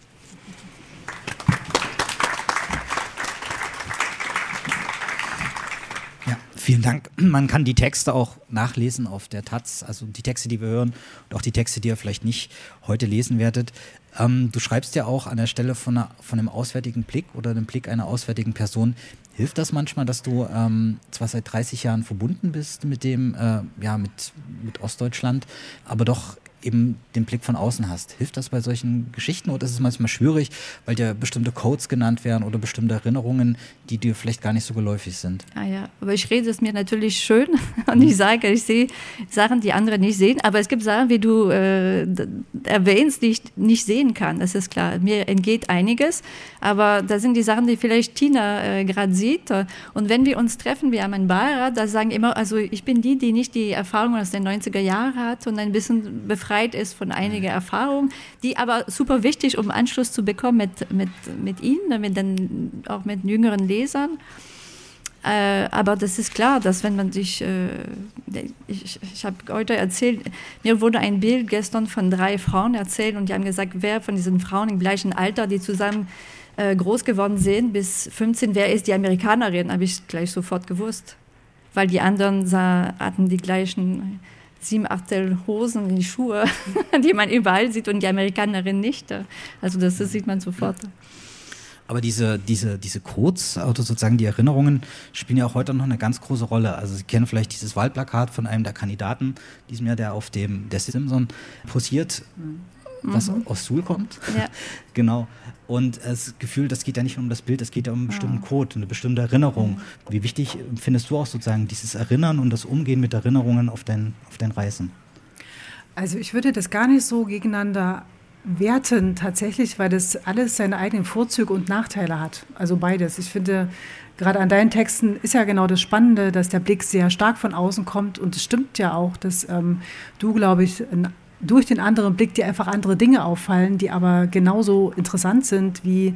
Vielen Dank. Man kann die Texte auch nachlesen auf der Taz, also die Texte, die wir hören und auch die Texte, die ihr vielleicht nicht heute lesen werdet. Du schreibst ja auch an der Stelle von einem auswärtigen Blick oder dem Blick einer auswärtigen Person. Hilft das manchmal, dass du zwar seit 30 Jahren verbunden bist mit dem, mit Ostdeutschland, aber doch eben den Blick von außen hast? Hilft das bei solchen Geschichten oder ist es manchmal schwierig, weil dir bestimmte Codes genannt werden oder bestimmte Erinnerungen, die dir vielleicht gar nicht so geläufig sind? Ah ja, aber ich rede es mir natürlich schön und ich sage, ich sehe Sachen, die andere nicht sehen, aber es gibt Sachen, wie du erwähnst, die ich nicht sehen kann, das ist klar. Mir entgeht einiges, aber da sind die Sachen, die vielleicht Tina gerade sieht und wenn wir uns treffen, wir haben einen Beirat, da sagen immer, also ich bin die nicht die Erfahrung aus den 90er Jahren hat und ein bisschen befreit ist von einigen Erfahrungen, die aber super wichtig, um Anschluss zu bekommen mit Ihnen, auch mit jüngeren Lesern. Aber das ist klar, dass wenn man sich, ich habe heute erzählt, mir wurde ein Bild gestern von 3 Frauen erzählt und die haben gesagt, wer von diesen Frauen im gleichen Alter, die zusammen groß geworden sind, bis 15, wer ist die Amerikanerin, habe ich gleich sofort gewusst. Weil die anderen hatten die gleichen 7/8 Hosen, die Schuhe, die man überall sieht und die Amerikanerin nicht. Also das sieht man sofort. Aber diese Codes, oder sozusagen die Erinnerungen, spielen ja auch heute noch eine ganz große Rolle. Also Sie kennen vielleicht dieses Wahlplakat von einem der Kandidaten, diesem Jahr, der auf dem der Simpson posiert, was aus Suhl kommt. Ja. Genau. Und das Gefühl, das geht ja nicht nur um das Bild, es geht ja um einen bestimmten Code, eine bestimmte Erinnerung. Wie wichtig findest du auch sozusagen dieses Erinnern und das Umgehen mit Erinnerungen auf deinen Reisen? Also ich würde das gar nicht so gegeneinander werten tatsächlich, weil das alles seine eigenen Vorzüge und Nachteile hat. Also beides. Ich finde, gerade an deinen Texten ist ja genau das Spannende, dass der Blick sehr stark von außen kommt und es stimmt ja auch, dass du, glaube ich, durch den anderen Blick dir einfach andere Dinge auffallen, die aber genauso interessant sind wie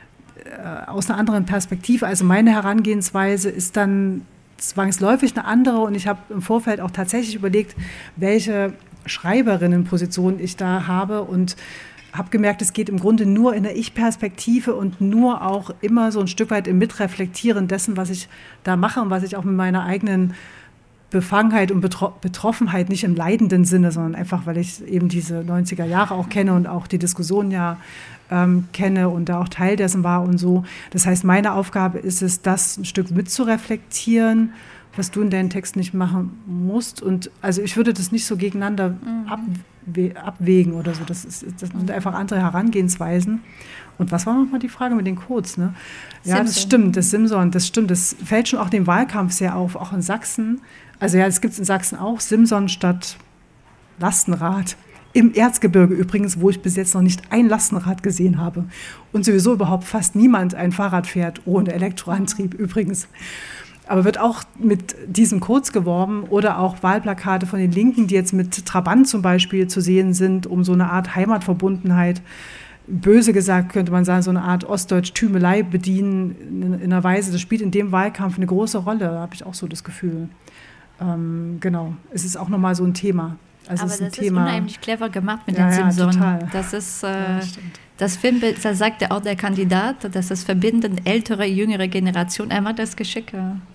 aus einer anderen Perspektive. Also meine Herangehensweise ist dann zwangsläufig eine andere und ich habe im Vorfeld auch tatsächlich überlegt, welche Schreiberinnenposition ich da habe und habe gemerkt, es geht im Grunde nur in der Ich-Perspektive und nur auch immer so ein Stück weit im Mitreflektieren dessen, was ich da mache und was ich auch mit meiner eigenen Befangenheit und Betroffenheit, nicht im leidenden Sinne, sondern einfach, weil ich eben diese 90er Jahre auch kenne und auch die Diskussion ja kenne und da auch Teil dessen war und so. Das heißt, meine Aufgabe ist es, das ein Stück mitzureflektieren, was du in deinen Text nicht machen musst. Und also ich würde das nicht so gegeneinander abwägen oder so. Das sind einfach andere Herangehensweisen. Und was war nochmal die Frage mit den Codes? Ne? Ja, Simson. das stimmt, das stimmt. Das fällt schon auch dem Wahlkampf sehr auf, auch in Sachsen. Also ja, es gibt es in Sachsen auch, Simson statt Lastenrad. Im Erzgebirge übrigens, wo ich bis jetzt noch nicht ein Lastenrad gesehen habe. Und sowieso überhaupt fast niemand ein Fahrrad fährt ohne Elektroantrieb übrigens. Aber wird auch mit diesen Codes geworben oder auch Wahlplakate von den Linken, die jetzt mit Trabant zum Beispiel zu sehen sind, um so eine Art Heimatverbundenheit, böse gesagt könnte man sagen, so eine Art Ostdeutsch-Tümelei bedienen in einer Weise. Das spielt in dem Wahlkampf eine große Rolle, da habe ich auch so das Gefühl. Genau, es ist auch nochmal so ein Thema. Also aber es ist das ist unheimlich clever gemacht mit Ja, den ja, Simson. total. Das ist stimmt. das Filmbild, das sagte auch der Kandidat, dass es verbinden ältere, jüngere Generation. Er macht das geschickt.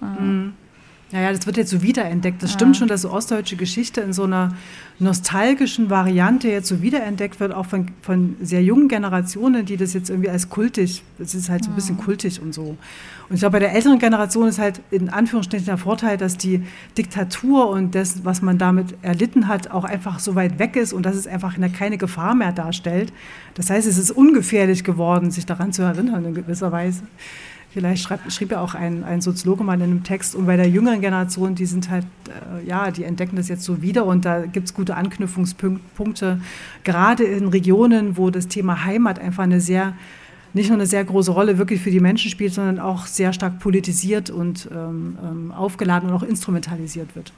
Ja, das wird jetzt so wiederentdeckt. Das stimmt schon, dass so ostdeutsche Geschichte in so einer nostalgischen Variante jetzt so wiederentdeckt wird, auch von sehr jungen Generationen, die das jetzt irgendwie als kultig, das ist halt so ein bisschen kultig und so. Und ich glaube, bei der älteren Generation ist halt in Anführungsstrichen der Vorteil, dass die Diktatur und das, was man damit erlitten hat, auch einfach so weit weg ist und dass es einfach keine Gefahr mehr darstellt. Das heißt, es ist ungefährlich geworden, sich daran zu erinnern in gewisser Weise. Vielleicht schrieb ja auch ein Soziologe mal in einem Text. Und bei der jüngeren Generation, die sind halt, die entdecken das jetzt so wieder. Und da gibt es gute Anknüpfungspunkte, gerade in Regionen, wo das Thema Heimat einfach nicht nur eine sehr große Rolle wirklich für die Menschen spielt, sondern auch sehr stark politisiert und aufgeladen und auch instrumentalisiert wird.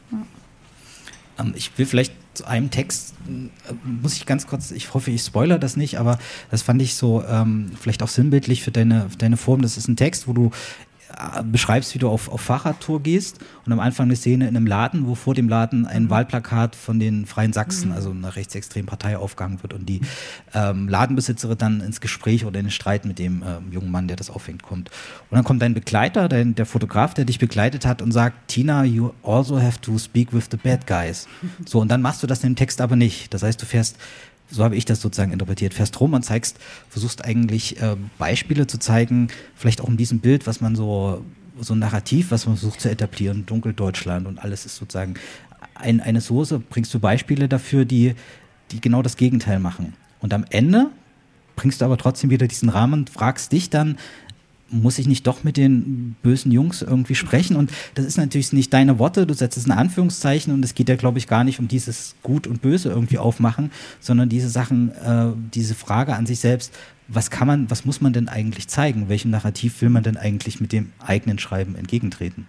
Ich will vielleicht zu einem Text, muss ich ganz kurz, ich hoffe, ich spoilere das nicht, aber das fand ich so vielleicht auch sinnbildlich für deine Form. Das ist ein Text, wo du beschreibst, wie du auf Fahrradtour gehst und am Anfang eine Szene in einem Laden, wo vor dem Laden ein Wahlplakat von den Freien Sachsen, also einer rechtsextremen Partei, aufgehangen wird und die Ladenbesitzerin dann ins Gespräch oder in den Streit mit dem jungen Mann, der das aufhängt, kommt. Und dann kommt dein Begleiter, der Fotograf, der dich begleitet hat und sagt, Tina, you also have to speak with the bad guys. So, und dann machst du das in dem Text aber nicht. Das heißt, du fährst, so habe ich das sozusagen interpretiert, fährst rum und versuchst eigentlich Beispiele zu zeigen, vielleicht auch in diesem Bild, was man so ein Narrativ, was man versucht zu etablieren, Dunkeldeutschland und alles ist sozusagen eine Soße, bringst du Beispiele dafür, die genau das Gegenteil machen. Und am Ende bringst du aber trotzdem wieder diesen Rahmen und fragst dich dann, muss ich nicht doch mit den bösen Jungs irgendwie sprechen? Und das ist natürlich nicht deine Worte, du setzt es in Anführungszeichen und es geht ja, glaube ich, gar nicht um dieses Gut und Böse irgendwie aufmachen, sondern diese Sachen, diese Frage an sich selbst, was muss man denn eigentlich zeigen? Welchem Narrativ will man denn eigentlich mit dem eigenen Schreiben entgegentreten?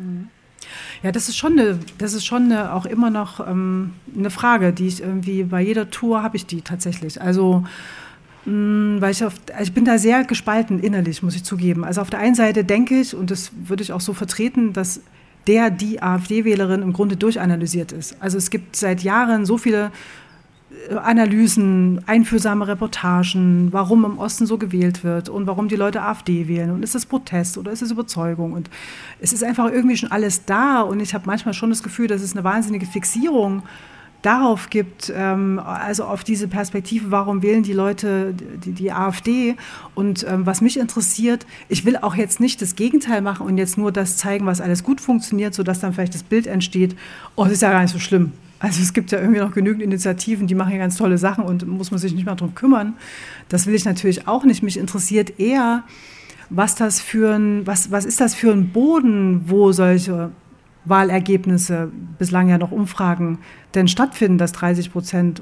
Ja, das ist schon auch immer noch eine Frage, die ich irgendwie bei jeder Tour habe ich die tatsächlich. Also weil ich bin da sehr gespalten innerlich, muss ich zugeben. Also auf der einen Seite denke ich, und das würde ich auch so vertreten, dass die AfD-Wählerin im Grunde durchanalysiert ist. Also es gibt seit Jahren so viele Analysen, einfühlsame Reportagen, warum im Osten so gewählt wird und warum die Leute AfD wählen. Und ist es Protest oder ist es Überzeugung? Und es ist einfach irgendwie schon alles da. Und ich habe manchmal schon das Gefühl, dass es eine wahnsinnige Fixierung darauf gibt, also auf diese Perspektive, warum wählen die Leute die AfD? Und was mich interessiert, ich will auch jetzt nicht das Gegenteil machen und jetzt nur das zeigen, was alles gut funktioniert, sodass dann vielleicht das Bild entsteht, oh, das ist ja gar nicht so schlimm. Also es gibt ja irgendwie noch genügend Initiativen, die machen ja ganz tolle Sachen und muss man sich nicht mehr drum kümmern. Das will ich natürlich auch nicht. Mich interessiert eher, was ist das für ein Boden, wo solche Wahlergebnisse, bislang ja noch Umfragen, denn stattfinden, dass 30%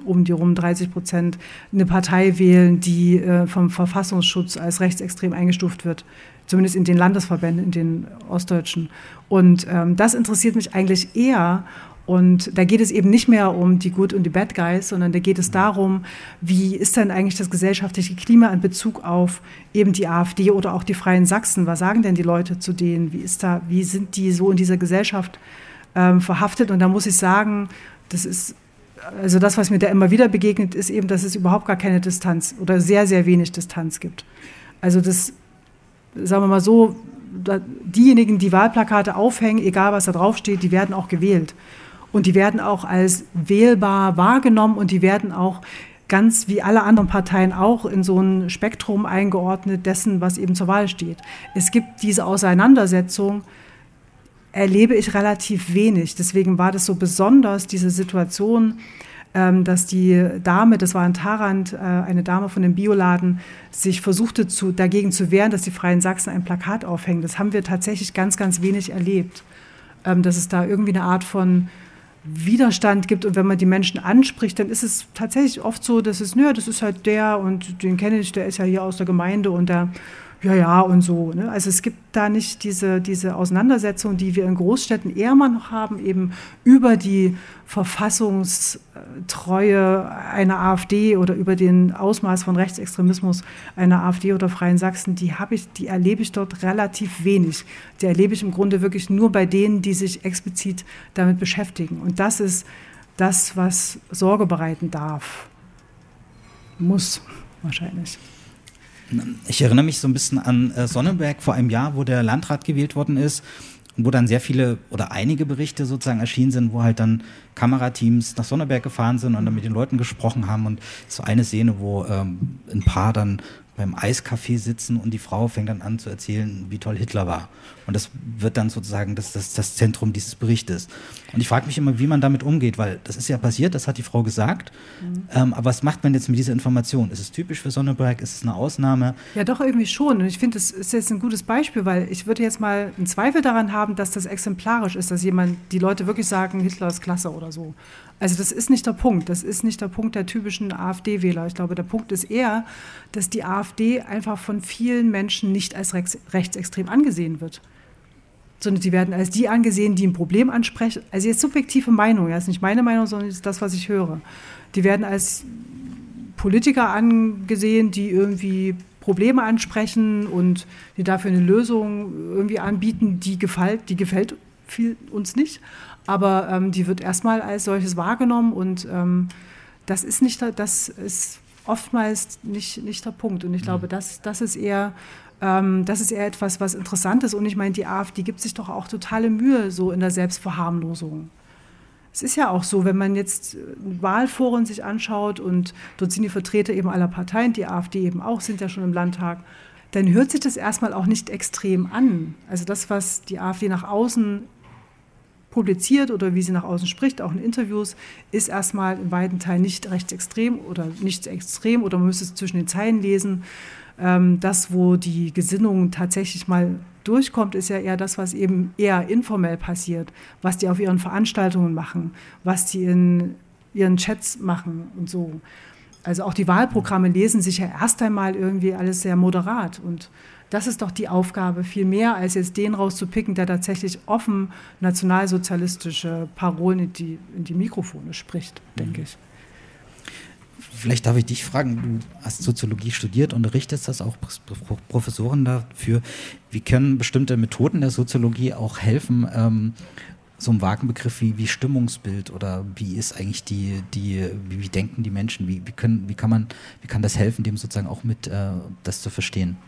eine Partei wählen, die vom Verfassungsschutz als rechtsextrem eingestuft wird, zumindest in den Landesverbänden, in den ostdeutschen. Und das interessiert mich eigentlich eher. Und da geht es eben nicht mehr um die Good und die Bad Guys, sondern da geht es darum, wie ist denn eigentlich das gesellschaftliche Klima in Bezug auf eben die AfD oder auch die Freien Sachsen? Was sagen denn die Leute zu denen? Wie sind die so in dieser Gesellschaft verhaftet? Und da muss ich sagen, also das, was mir da immer wieder begegnet, ist eben, dass es überhaupt gar keine Distanz oder sehr, sehr wenig Distanz gibt. Also das, sagen wir mal so, diejenigen, die Wahlplakate aufhängen, egal was da draufsteht, die werden auch gewählt. Und die werden auch als wählbar wahrgenommen und die werden auch ganz wie alle anderen Parteien auch in so ein Spektrum eingeordnet dessen, was eben zur Wahl steht. Es gibt diese Auseinandersetzung, erlebe ich relativ wenig. Deswegen war das so besonders, diese Situation dass die Dame, das war in Tharandt, eine Dame von dem Bioladen, sich versuchte dagegen zu wehren, dass die Freien Sachsen ein Plakat aufhängen. Das haben wir tatsächlich ganz, ganz wenig erlebt, dass es da irgendwie eine Art von Widerstand gibt. Und wenn man die Menschen anspricht, dann ist es tatsächlich oft so, dass es, das ist halt der und den kenne ich, der ist ja hier aus der Gemeinde und der ja und so. Ne? Also es gibt da nicht diese Auseinandersetzung, die wir in Großstädten eher mal noch haben, eben über die Verfassungstreue einer AfD oder über den Ausmaß von Rechtsextremismus einer AfD oder Freien Sachsen, die erlebe ich dort relativ wenig. Die erlebe ich im Grunde wirklich nur bei denen, die sich explizit damit beschäftigen. Und das ist das, was Sorge bereiten darf. Muss wahrscheinlich. Ich erinnere mich so ein bisschen an Sonneberg vor einem Jahr, wo der Landrat gewählt worden ist und wo dann sehr viele oder einige Berichte sozusagen erschienen sind, wo halt dann Kamerateams nach Sonneberg gefahren sind und dann mit den Leuten gesprochen haben. Und so eine Szene, wo ein Paar dann beim Eiscafé sitzen und die Frau fängt dann an zu erzählen, wie toll Hitler war. Und das wird dann sozusagen das Zentrum dieses Berichtes. Und ich frage mich immer, wie man damit umgeht, weil das ist ja passiert, das hat die Frau gesagt. Aber was macht man jetzt mit dieser Information? Ist es typisch für Sonneberg? Ist es eine Ausnahme? Ja, doch irgendwie schon. Und ich finde, das ist jetzt ein gutes Beispiel, weil ich würde jetzt mal einen Zweifel daran haben, dass das exemplarisch ist, dass die Leute wirklich sagen, Hitler ist klasse oder so. Also das ist nicht der Punkt. Das ist nicht der Punkt der typischen AfD-Wähler. Ich glaube, der Punkt ist eher, dass die AfD einfach von vielen Menschen nicht als rechtsextrem angesehen wird. Sondern sie werden als die angesehen, die ein Problem ansprechen. Also jetzt subjektive Meinung, ja, ist nicht meine Meinung, sondern ist das, was ich höre. Die werden als Politiker angesehen, die irgendwie Probleme ansprechen und die dafür eine Lösung irgendwie anbieten, die gefällt uns nicht. Aber die wird erstmal als solches wahrgenommen und das ist oftmals nicht der Punkt. Und ich glaube, das ist eher etwas, was interessant ist. Und ich meine, die AfD gibt sich doch auch totale Mühe so in der Selbstverharmlosung. Es ist ja auch so, wenn man jetzt Wahlforen sich anschaut und dort sind die Vertreter eben aller Parteien, die AfD eben auch, sind ja schon im Landtag, dann hört sich das erstmal auch nicht extrem an. Also das, was die AfD nach außen publiziert oder wie sie nach außen spricht, auch in Interviews, ist erstmal in weiten Teilen nicht rechtsextrem oder nicht extrem oder man müsste es zwischen den Zeilen lesen. Das, wo die Gesinnung tatsächlich mal durchkommt, ist ja eher das, was eben eher informell passiert, was die auf ihren Veranstaltungen machen, was die in ihren Chats machen und so. Also auch die Wahlprogramme lesen sich ja erst einmal irgendwie alles sehr moderat und das ist doch die Aufgabe, viel mehr als jetzt den rauszupicken, der tatsächlich offen nationalsozialistische Parolen in die Mikrofone spricht, denke ich. Vielleicht darf ich dich fragen, du hast Soziologie studiert, unterrichtest das auch Professoren dafür. Wie können bestimmte Methoden der Soziologie auch helfen, so einem vagen Begriff wie Stimmungsbild oder wie ist eigentlich wie denken die Menschen, wie kann das helfen, dem sozusagen auch mit das zu verstehen?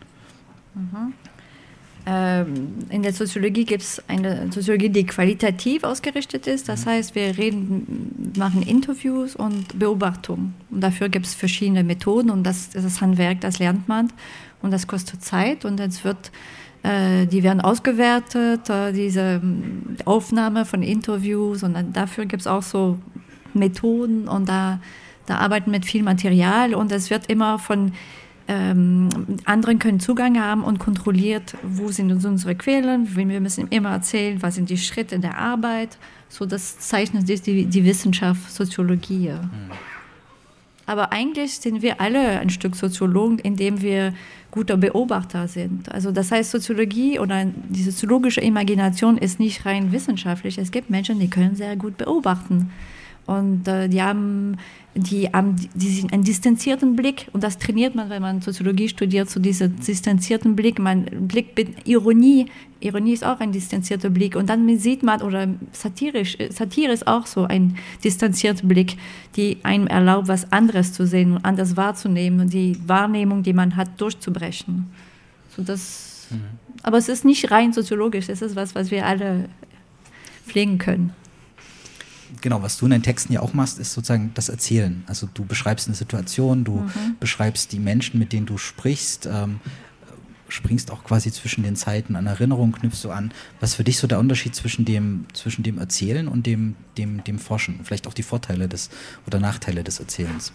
In der Soziologie gibt es eine Soziologie, die qualitativ ausgerichtet ist. Das heißt, wir machen Interviews und Beobachtungen. Und dafür gibt es verschiedene Methoden und das ist das Handwerk, das lernt man. Und das kostet Zeit und die werden ausgewertet, diese Aufnahme von Interviews. Und dann dafür gibt es auch so Methoden und da arbeiten mit viel Material und es wird immer von anderen können Zugang haben und kontrolliert, wo sind unsere Quellen. Wir müssen immer erzählen, was sind die Schritte der Arbeit. So, das zeichnet die Wissenschaft Soziologie. Aber eigentlich sind wir alle ein Stück Soziologen, indem wir gute Beobachter sind. Also das heißt, Soziologie oder die soziologische Imagination ist nicht rein wissenschaftlich. Es gibt Menschen, die können sehr gut beobachten. Und die haben einen distanzierten Blick und das trainiert man, wenn man Soziologie studiert, so diesen distanzierten Blick. Blick mit Ironie ist auch ein distanzierter Blick und dann sieht man, oder Satire ist auch so ein distanzierter Blick, die einem erlaubt, was anderes zu sehen und anders wahrzunehmen und die Wahrnehmung, die man hat, durchzubrechen. Aber es ist nicht rein soziologisch, es ist was wir alle pflegen können. Genau, was du in deinen Texten ja auch machst, ist sozusagen das Erzählen. Also du beschreibst eine Situation, du beschreibst die Menschen, mit denen du sprichst, springst auch quasi zwischen den Zeiten, an Erinnerungen knüpfst du an. Was ist für dich so der Unterschied zwischen dem Erzählen und dem Forschen? Vielleicht auch die Vorteile oder Nachteile des Erzählens?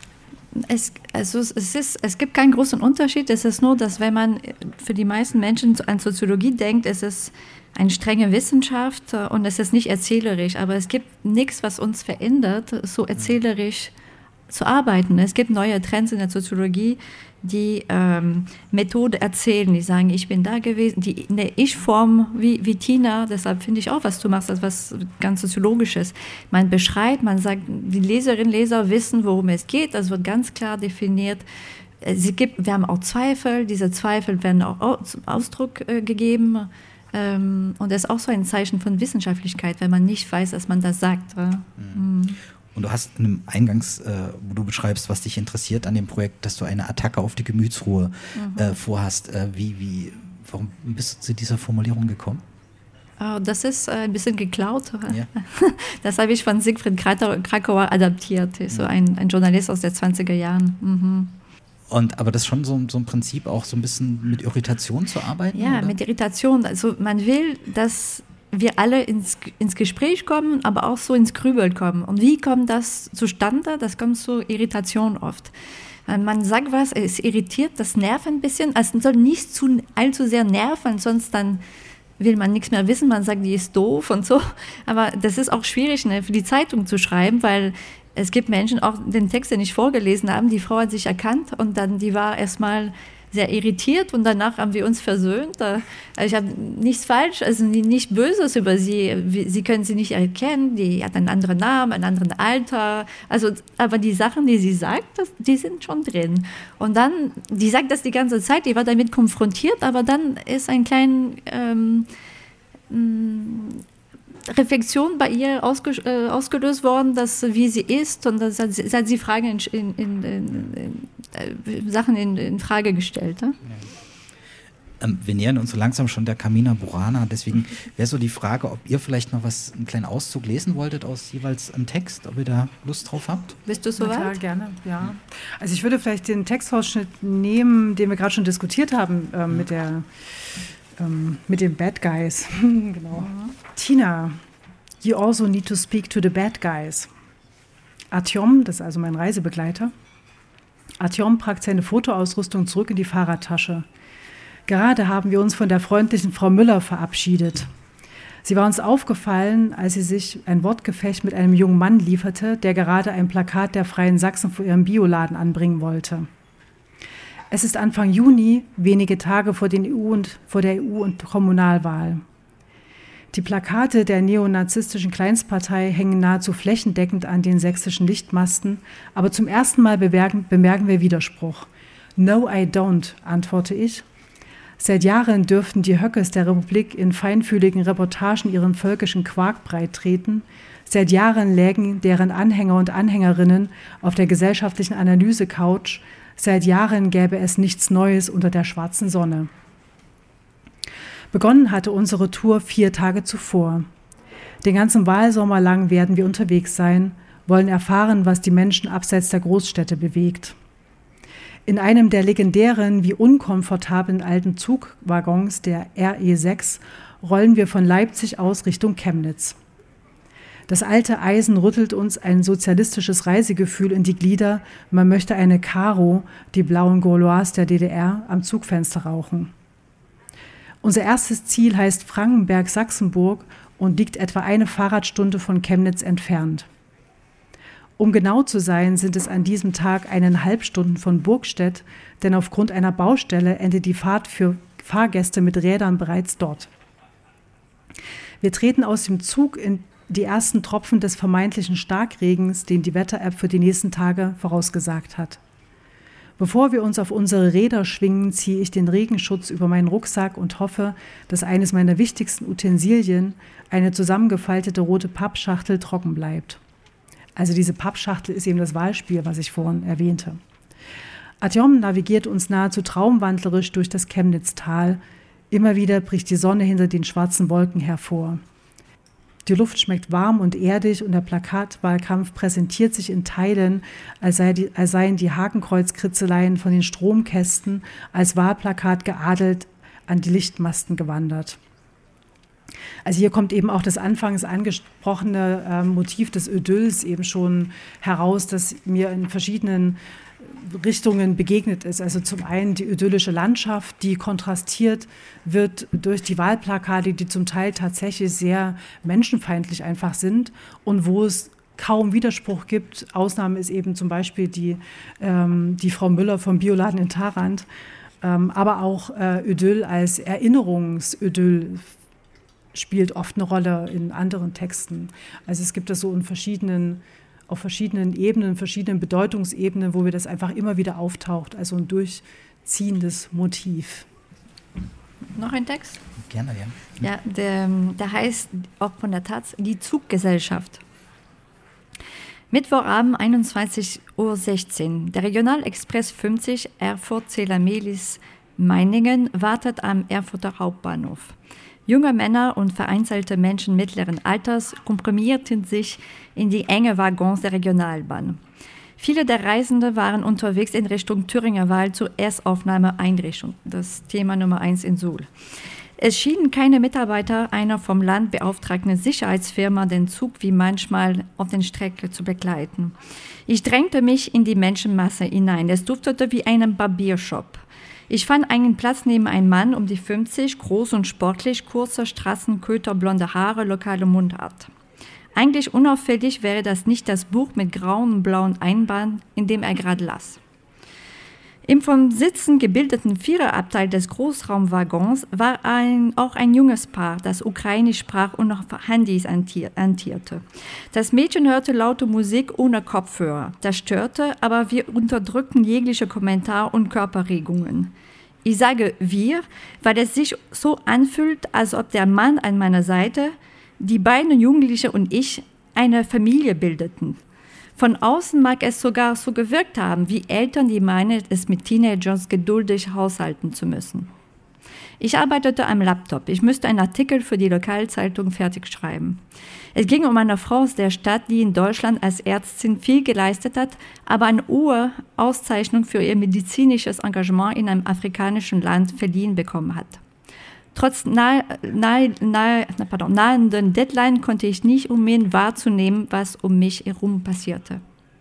Es gibt keinen großen Unterschied. Es ist nur, dass wenn man für die meisten Menschen an Soziologie denkt, es ist eine strenge Wissenschaft und es ist nicht erzählerisch. Aber es gibt nichts, was uns verändert, so erzählerisch zu arbeiten. Es gibt neue Trends in der Soziologie, die Methode erzählen, die sagen, ich bin da gewesen, die in der Ich-Form wie Tina, deshalb finde ich auch, was du machst, das was ganz Soziologisches. Man beschreibt, man sagt, die Leserinnen und Leser wissen, worum es geht, das wird ganz klar definiert. Wir haben auch Zweifel, diese Zweifel werden auch zum Ausdruck gegeben. Und das ist auch so ein Zeichen von Wissenschaftlichkeit, wenn man nicht weiß, dass man das sagt. Und du hast in einem Eingangs, wo du beschreibst, was dich interessiert an dem Projekt, dass du eine Attacke auf die Gemütsruhe vorhast. Warum bist du zu dieser Formulierung gekommen? Das ist ein bisschen geklaut. Ja. Das habe ich von Siegfried Krakauer adaptiert, so ein Journalist aus den 20er Jahren. Aber das ist schon so ein Prinzip, auch so ein bisschen mit Irritation zu arbeiten? Ja, oder? Mit Irritation. Also man will, dass wir alle ins Gespräch kommen, aber auch so ins Grübeln kommen. Und wie kommt das zustande? Das kommt zur Irritation oft. Man sagt was, es irritiert, das nervt ein bisschen. Also man soll nicht allzu sehr nerven, sonst dann will man nichts mehr wissen. Man sagt, die ist doof und so. Aber das ist auch schwierig, für die Zeitung zu schreiben, weil es gibt Menschen, auch den Text, den ich vorgelesen habe, die Frau hat sich erkannt und dann die war erstmal sehr irritiert und danach haben wir uns versöhnt. Ich habe nichts falsch, also nicht Böses über sie. Sie können sie nicht erkennen, die hat einen anderen Namen, einen anderen Alter. Also, aber die Sachen, die sie sagt, die sind schon drin. Und dann, die sagt das die ganze Zeit, die war damit konfrontiert, aber dann ist ein kleiner Reflexion bei ihr ausgelöst worden, dass wie sie ist und das hat sie Fragen Sachen in Frage gestellt. Ja? Wir nähern uns so langsam schon der Carmina Burana, deswegen wäre so die Frage, ob ihr vielleicht noch einen kleinen Auszug lesen wolltet aus jeweils einem Text, ob ihr da Lust drauf habt? Bist du soweit? Klar, gerne, ja. Also ich würde vielleicht den Textausschnitt nehmen, den wir gerade schon diskutiert haben mit den Bad Guys. Genau. Tina, you also need to speak to the bad guys. Artyom, das ist also mein Reisebegleiter. Artyom packt seine Fotoausrüstung zurück in die Fahrradtasche. Gerade haben wir uns von der freundlichen Frau Müller verabschiedet. Sie war uns aufgefallen, als sie sich ein Wortgefecht mit einem jungen Mann lieferte, der gerade ein Plakat der Freien Sachsen vor ihrem Bioladen anbringen wollte. Es ist Anfang Juni, wenige Tage vor der EU- und Kommunalwahl. Die Plakate der neonazistischen Kleinstpartei hängen nahezu flächendeckend an den sächsischen Lichtmasten, aber zum ersten Mal bemerken wir Widerspruch. No, I don't, antworte ich. Seit Jahren dürften die Höckes der Republik in feinfühligen Reportagen ihren völkischen Quark breittreten. Seit Jahren lägen deren Anhänger und Anhängerinnen auf der gesellschaftlichen Analyse-Couch. Seit Jahren gäbe es nichts Neues unter der schwarzen Sonne. Begonnen hatte unsere Tour 4 Tage zuvor. Den ganzen Wahlsommer lang werden wir unterwegs sein, wollen erfahren, was die Menschen abseits der Großstädte bewegt. In einem der legendären wie unkomfortablen alten Zugwaggons, der RE6, rollen wir von Leipzig aus Richtung Chemnitz. Das alte Eisen rüttelt uns ein sozialistisches Reisegefühl in die Glieder, man möchte eine Karo, die blauen Gaulois der DDR, am Zugfenster rauchen. Unser erstes Ziel heißt Frankenberg-Sachsenburg und liegt etwa eine Fahrradstunde von Chemnitz entfernt. Um genau zu sein, sind es an diesem Tag 1,5 Stunden von Burgstedt, denn aufgrund einer Baustelle endet die Fahrt für Fahrgäste mit Rädern bereits dort. Wir treten aus dem Zug in die ersten Tropfen des vermeintlichen Starkregens, den die Wetter-App für die nächsten Tage vorausgesagt hat. Bevor wir uns auf unsere Räder schwingen, ziehe ich den Regenschutz über meinen Rucksack und hoffe, dass eines meiner wichtigsten Utensilien, eine zusammengefaltete rote Pappschachtel, trocken bleibt. Also diese Pappschachtel ist eben das Wahlspiel, was ich vorhin erwähnte. Artyom navigiert uns nahezu traumwandlerisch durch das Chemnitztal. Immer wieder bricht die Sonne hinter den schwarzen Wolken hervor. Die Luft schmeckt warm und erdig und der Plakatwahlkampf präsentiert sich in Teilen, als seien die Hakenkreuzkritzeleien von den Stromkästen als Wahlplakat geadelt an die Lichtmasten gewandert. Also hier kommt eben auch das anfangs angesprochene Motiv des Idylls eben schon heraus, das mir in verschiedenen Richtungen begegnet ist. Also zum einen die idyllische Landschaft, die kontrastiert wird durch die Wahlplakate, die zum Teil tatsächlich sehr menschenfeindlich einfach sind und wo es kaum Widerspruch gibt. Ausnahme ist eben zum Beispiel die Frau Müller vom Bioladen in Tharandt, aber auch Idyll als Erinnerungsidyll spielt oft eine Rolle in anderen Texten. Also es gibt das so auf verschiedenen Ebenen, verschiedenen Bedeutungsebenen, wo wir das einfach immer wieder auftaucht, also ein durchziehendes Motiv. Noch ein Text? Gerne, ja. Ja, der heißt auch von der Taz, die Zuggesellschaft. Mittwochabend 21:16 Uhr. Der Regionalexpress 50 Erfurt-Zähler-Melis Meiningen wartet am Erfurter Hauptbahnhof. Junge Männer und vereinzelte Menschen mittleren Alters komprimierten sich in die enge Waggons der Regionalbahn. Viele der Reisenden waren unterwegs in Richtung Thüringer Wald zur Erstaufnahmeeinrichtung, das Thema Nummer 1 in Suhl. Es schienen keine Mitarbeiter einer vom Land beauftragten Sicherheitsfirma den Zug wie manchmal auf den Strecke zu begleiten. Ich drängte mich in die Menschenmasse hinein. Es duftete wie einem Barbiershop. Ich fand einen Platz neben einem Mann um die 50, groß und sportlich, kurze Straßenköter, blonde Haare, lokale Mundart. Eigentlich unauffällig wäre das nicht das Buch mit grauen und blauen Einbahnen, in dem er gerade las. Im von Sitzen gebildeten Viererabteil des Großraumwaggons war auch ein junges Paar, das Ukrainisch sprach und noch Handys hantierte. Das Mädchen hörte laute Musik ohne Kopfhörer. Das störte, aber wir unterdrückten jegliche Kommentar und Körperregungen. Ich sage wir, weil es sich so anfühlt, als ob der Mann an meiner Seite, die beiden Jugendlichen und ich eine Familie bildeten. Von außen mag es sogar so gewirkt haben, wie Eltern, die meinen, es mit Teenagers geduldig haushalten zu müssen. Ich arbeitete am Laptop. Ich müsste einen Artikel für die Lokalzeitung fertig schreiben. Es ging um eine Frau aus der Stadt, die in Deutschland als Ärztin viel geleistet hat, aber eine hohe Auszeichnung für ihr medizinisches Engagement in einem afrikanischen Land verliehen bekommen hat. Trotz nahenden Deadline konnte ich nicht umhin wahrzunehmen, was um mich herum passierte.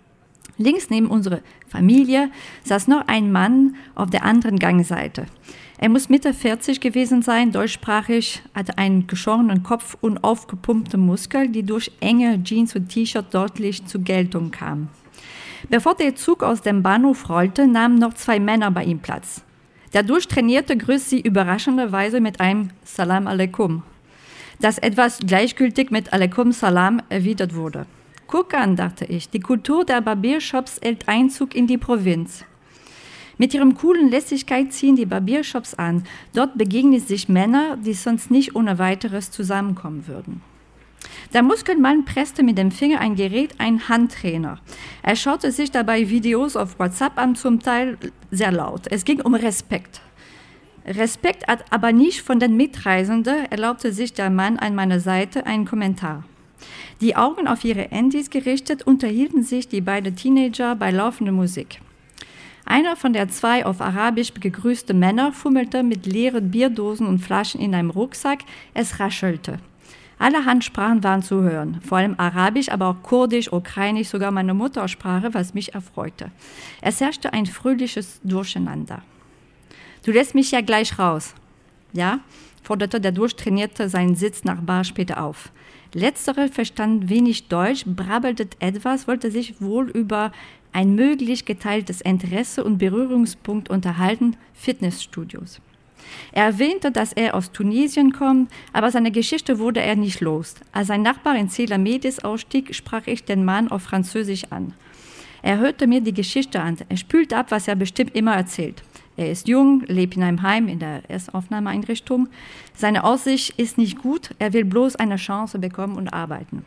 Links neben unserer Familie saß noch ein Mann auf der anderen Gangseite. Er muss Mitte 40 gewesen sein, deutschsprachig, hatte einen geschorenen Kopf und aufgepumpte Muskeln, die durch enge Jeans und T-Shirt deutlich zur Geltung kamen. Bevor der Zug aus dem Bahnhof rollte, nahmen noch 2 Männer bei ihm Platz. Der Durchtrainierte grüßt sie überraschenderweise mit einem Salam Alaikum, das etwas gleichgültig mit Alaikum Salam erwidert wurde. Guck an, dachte ich, die Kultur der Barbiershops hält Einzug in die Provinz. Mit ihrem coolen Lässigkeit ziehen die Barbiershops an. Dort begegnen sich Männer, die sonst nicht ohne weiteres zusammenkommen würden. Der Muskelmann presste mit dem Finger ein Gerät, ein Handtrainer. Er schaute sich dabei Videos auf WhatsApp an, zum Teil sehr laut. Es ging um Respekt. Respekt, aber nicht von den Mitreisenden, erlaubte sich der Mann an meiner Seite einen Kommentar. Die Augen auf ihre Handys gerichtet, unterhielten sich die beiden Teenager bei laufender Musik. Einer von der 2 auf Arabisch gegrüßte Männer fummelte mit leeren Bierdosen und Flaschen in einem Rucksack. Es raschelte. Alle Handsprachen waren zu hören, vor allem Arabisch, aber auch Kurdisch, Ukrainisch, sogar meine Muttersprache, was mich erfreute. Es herrschte ein fröhliches Durcheinander. Du lässt mich ja gleich raus, ja? Forderte der Durchtrainierte seinen Sitznachbar später auf. Letztere verstand wenig Deutsch, brabbelte etwas, wollte sich wohl über ein möglich geteiltes Interesse und Berührungspunkt unterhalten, Fitnessstudios. Er erwähnte, dass er aus Tunesien kommt, aber seine Geschichte wurde er nicht los. Als sein Nachbar in Zähler-Melis ausstieg, sprach ich den Mann auf Französisch an. Er hörte mir die Geschichte an. Er spülte ab, was er bestimmt immer erzählt. Er ist jung, lebt in einem Heim in der Erstaufnahmeeinrichtung. Seine Aussicht ist nicht gut, er will bloß eine Chance bekommen und arbeiten.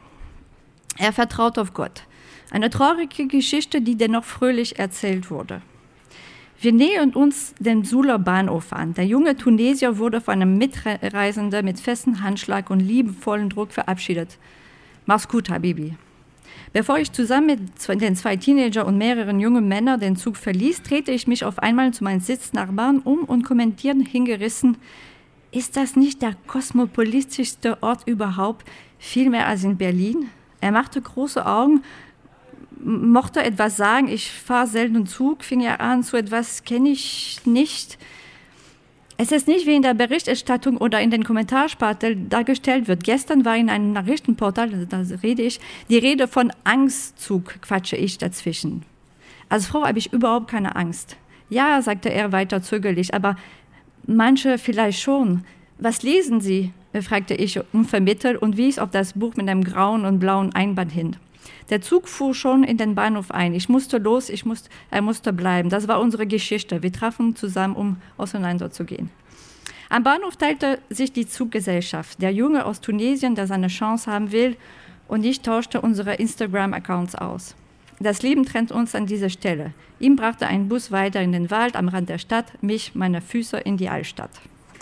Er vertraut auf Gott. Eine traurige Geschichte, die dennoch fröhlich erzählt wurde. Wir nähern uns dem Suhler Bahnhof an. Der junge Tunesier wurde von einem Mitreisenden mit festem Handschlag und liebevollem Druck verabschiedet. Mach's gut, Habibi. Bevor ich zusammen mit den 2 Teenager und mehreren jungen Männern den Zug verließ, drehte ich mich auf einmal zu meinen Sitznachbarn um und kommentierte hingerissen: Ist das nicht der kosmopolitischste Ort überhaupt, viel mehr als in Berlin? Er machte große Augen, mochte etwas sagen, ich fahre selten Zug, fing er an, so etwas kenne ich nicht. Es ist nicht wie in der Berichterstattung oder in den Kommentarspalten dargestellt wird. Gestern war in einem Nachrichtenportal, da rede ich, die Rede von Angstzug, quatsche ich dazwischen. Als Frau habe ich überhaupt keine Angst. Ja, sagte er weiter zögerlich, aber manche vielleicht schon. Was lesen Sie? Fragte ich unvermittelt und wies auf das Buch mit einem grauen und blauen Einband hin. Der Zug fuhr schon in den Bahnhof ein. Ich musste los, er musste bleiben. Das war unsere Geschichte. Wir trafen zusammen, um auseinanderzugehen. Am Bahnhof teilte sich die Zuggesellschaft. Der Junge aus Tunesien, der seine Chance haben will, und ich tauschte unsere Instagram-Accounts aus. Das Leben trennt uns an dieser Stelle. Ihm brachte ein Bus weiter in den Wald am Rand der Stadt, mich, meine Füße in die Altstadt.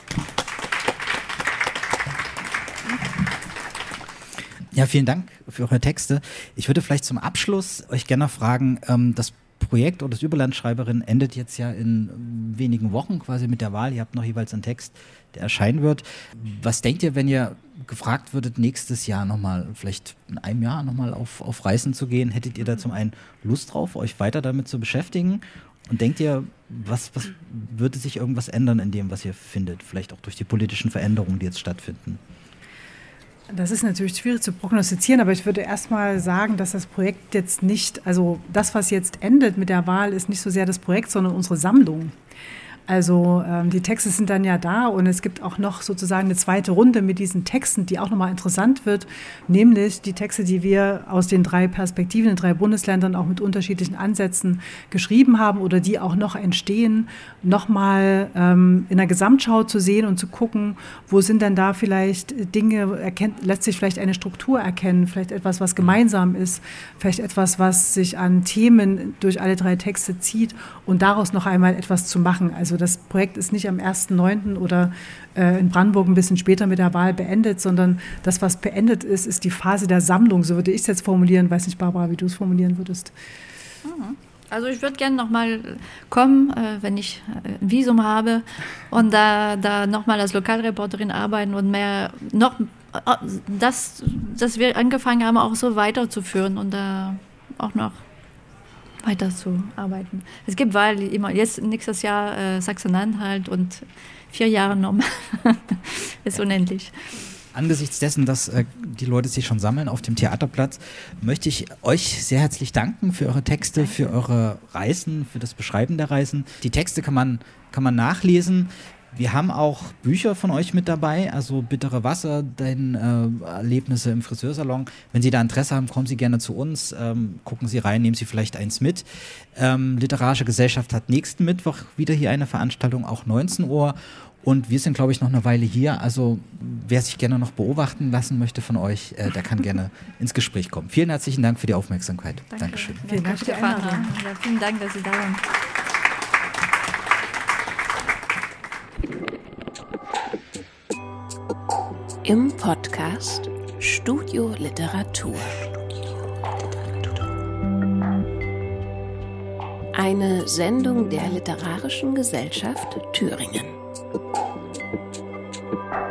Ja, vielen Dank für eure Texte. Ich würde vielleicht zum Abschluss euch gerne fragen, das Projekt oder das Überlandschreiberin endet jetzt ja in wenigen Wochen quasi mit der Wahl. Ihr habt noch jeweils einen Text, der erscheinen wird. Was denkt ihr, wenn ihr gefragt würdet, nächstes Jahr nochmal, vielleicht in einem Jahr nochmal auf Reisen zu gehen? Hättet ihr da zum einen Lust drauf, euch weiter damit zu beschäftigen? Und denkt ihr, was würde sich irgendwas ändern in dem, was ihr findet? Vielleicht auch durch die politischen Veränderungen, die jetzt stattfinden? Das ist natürlich schwierig zu prognostizieren, aber ich würde erst mal sagen, dass das Projekt jetzt nicht, also das, was jetzt endet mit der Wahl, ist nicht so sehr das Projekt, sondern unsere Sammlung. Also die Texte sind dann ja da und es gibt auch noch sozusagen eine zweite Runde mit diesen Texten, die auch nochmal interessant wird, nämlich die Texte, die wir aus den 3 Perspektiven, in 3 Bundesländern auch mit unterschiedlichen Ansätzen geschrieben haben oder die auch noch entstehen, nochmal in der Gesamtschau zu sehen und zu gucken, wo sind denn da vielleicht Dinge, lässt sich vielleicht eine Struktur erkennen, vielleicht etwas, was gemeinsam ist, vielleicht etwas, was sich an Themen durch alle 3 Texte zieht und daraus noch einmal etwas zu machen. Also das Projekt ist nicht am 1.9. oder in Brandenburg ein bisschen später mit der Wahl beendet, sondern das, was beendet ist, ist die Phase der Sammlung. So würde ich es jetzt formulieren. Weiß nicht, Barbara, wie du es formulieren würdest. Also ich würde gerne nochmal kommen, wenn ich ein Visum habe und da nochmal als Lokalreporterin arbeiten und mehr noch das wir angefangen haben, auch so weiterzuführen und da auch noch weiter zu arbeiten. Es gibt Wahlen immer, jetzt nächstes Jahr Sachsen-Anhalt und 4 Jahre nochmal. Ist unendlich. Angesichts dessen, dass die Leute sich schon sammeln auf dem Theaterplatz, möchte ich euch sehr herzlich danken für eure Texte, für eure Reisen, für das Beschreiben der Reisen. Die Texte kann man nachlesen. Wir haben auch Bücher von euch mit dabei, also Bittere Wasser, deine Erlebnisse im Friseursalon. Wenn Sie da Interesse haben, kommen Sie gerne zu uns, gucken Sie rein, nehmen Sie vielleicht eins mit. Literarische Gesellschaft hat nächsten Mittwoch wieder hier eine Veranstaltung, auch 19 Uhr. Und wir sind, glaube ich, noch eine Weile hier. Also wer sich gerne noch beobachten lassen möchte von euch, der kann gerne ins Gespräch kommen. Vielen herzlichen Dank für die Aufmerksamkeit. Danke. Dankeschön. Vielen Dank für die Einladung. Vielen Dank, dass Sie da waren. Im Podcast Studio Literatur. Eine Sendung der Literarischen Gesellschaft Thüringen.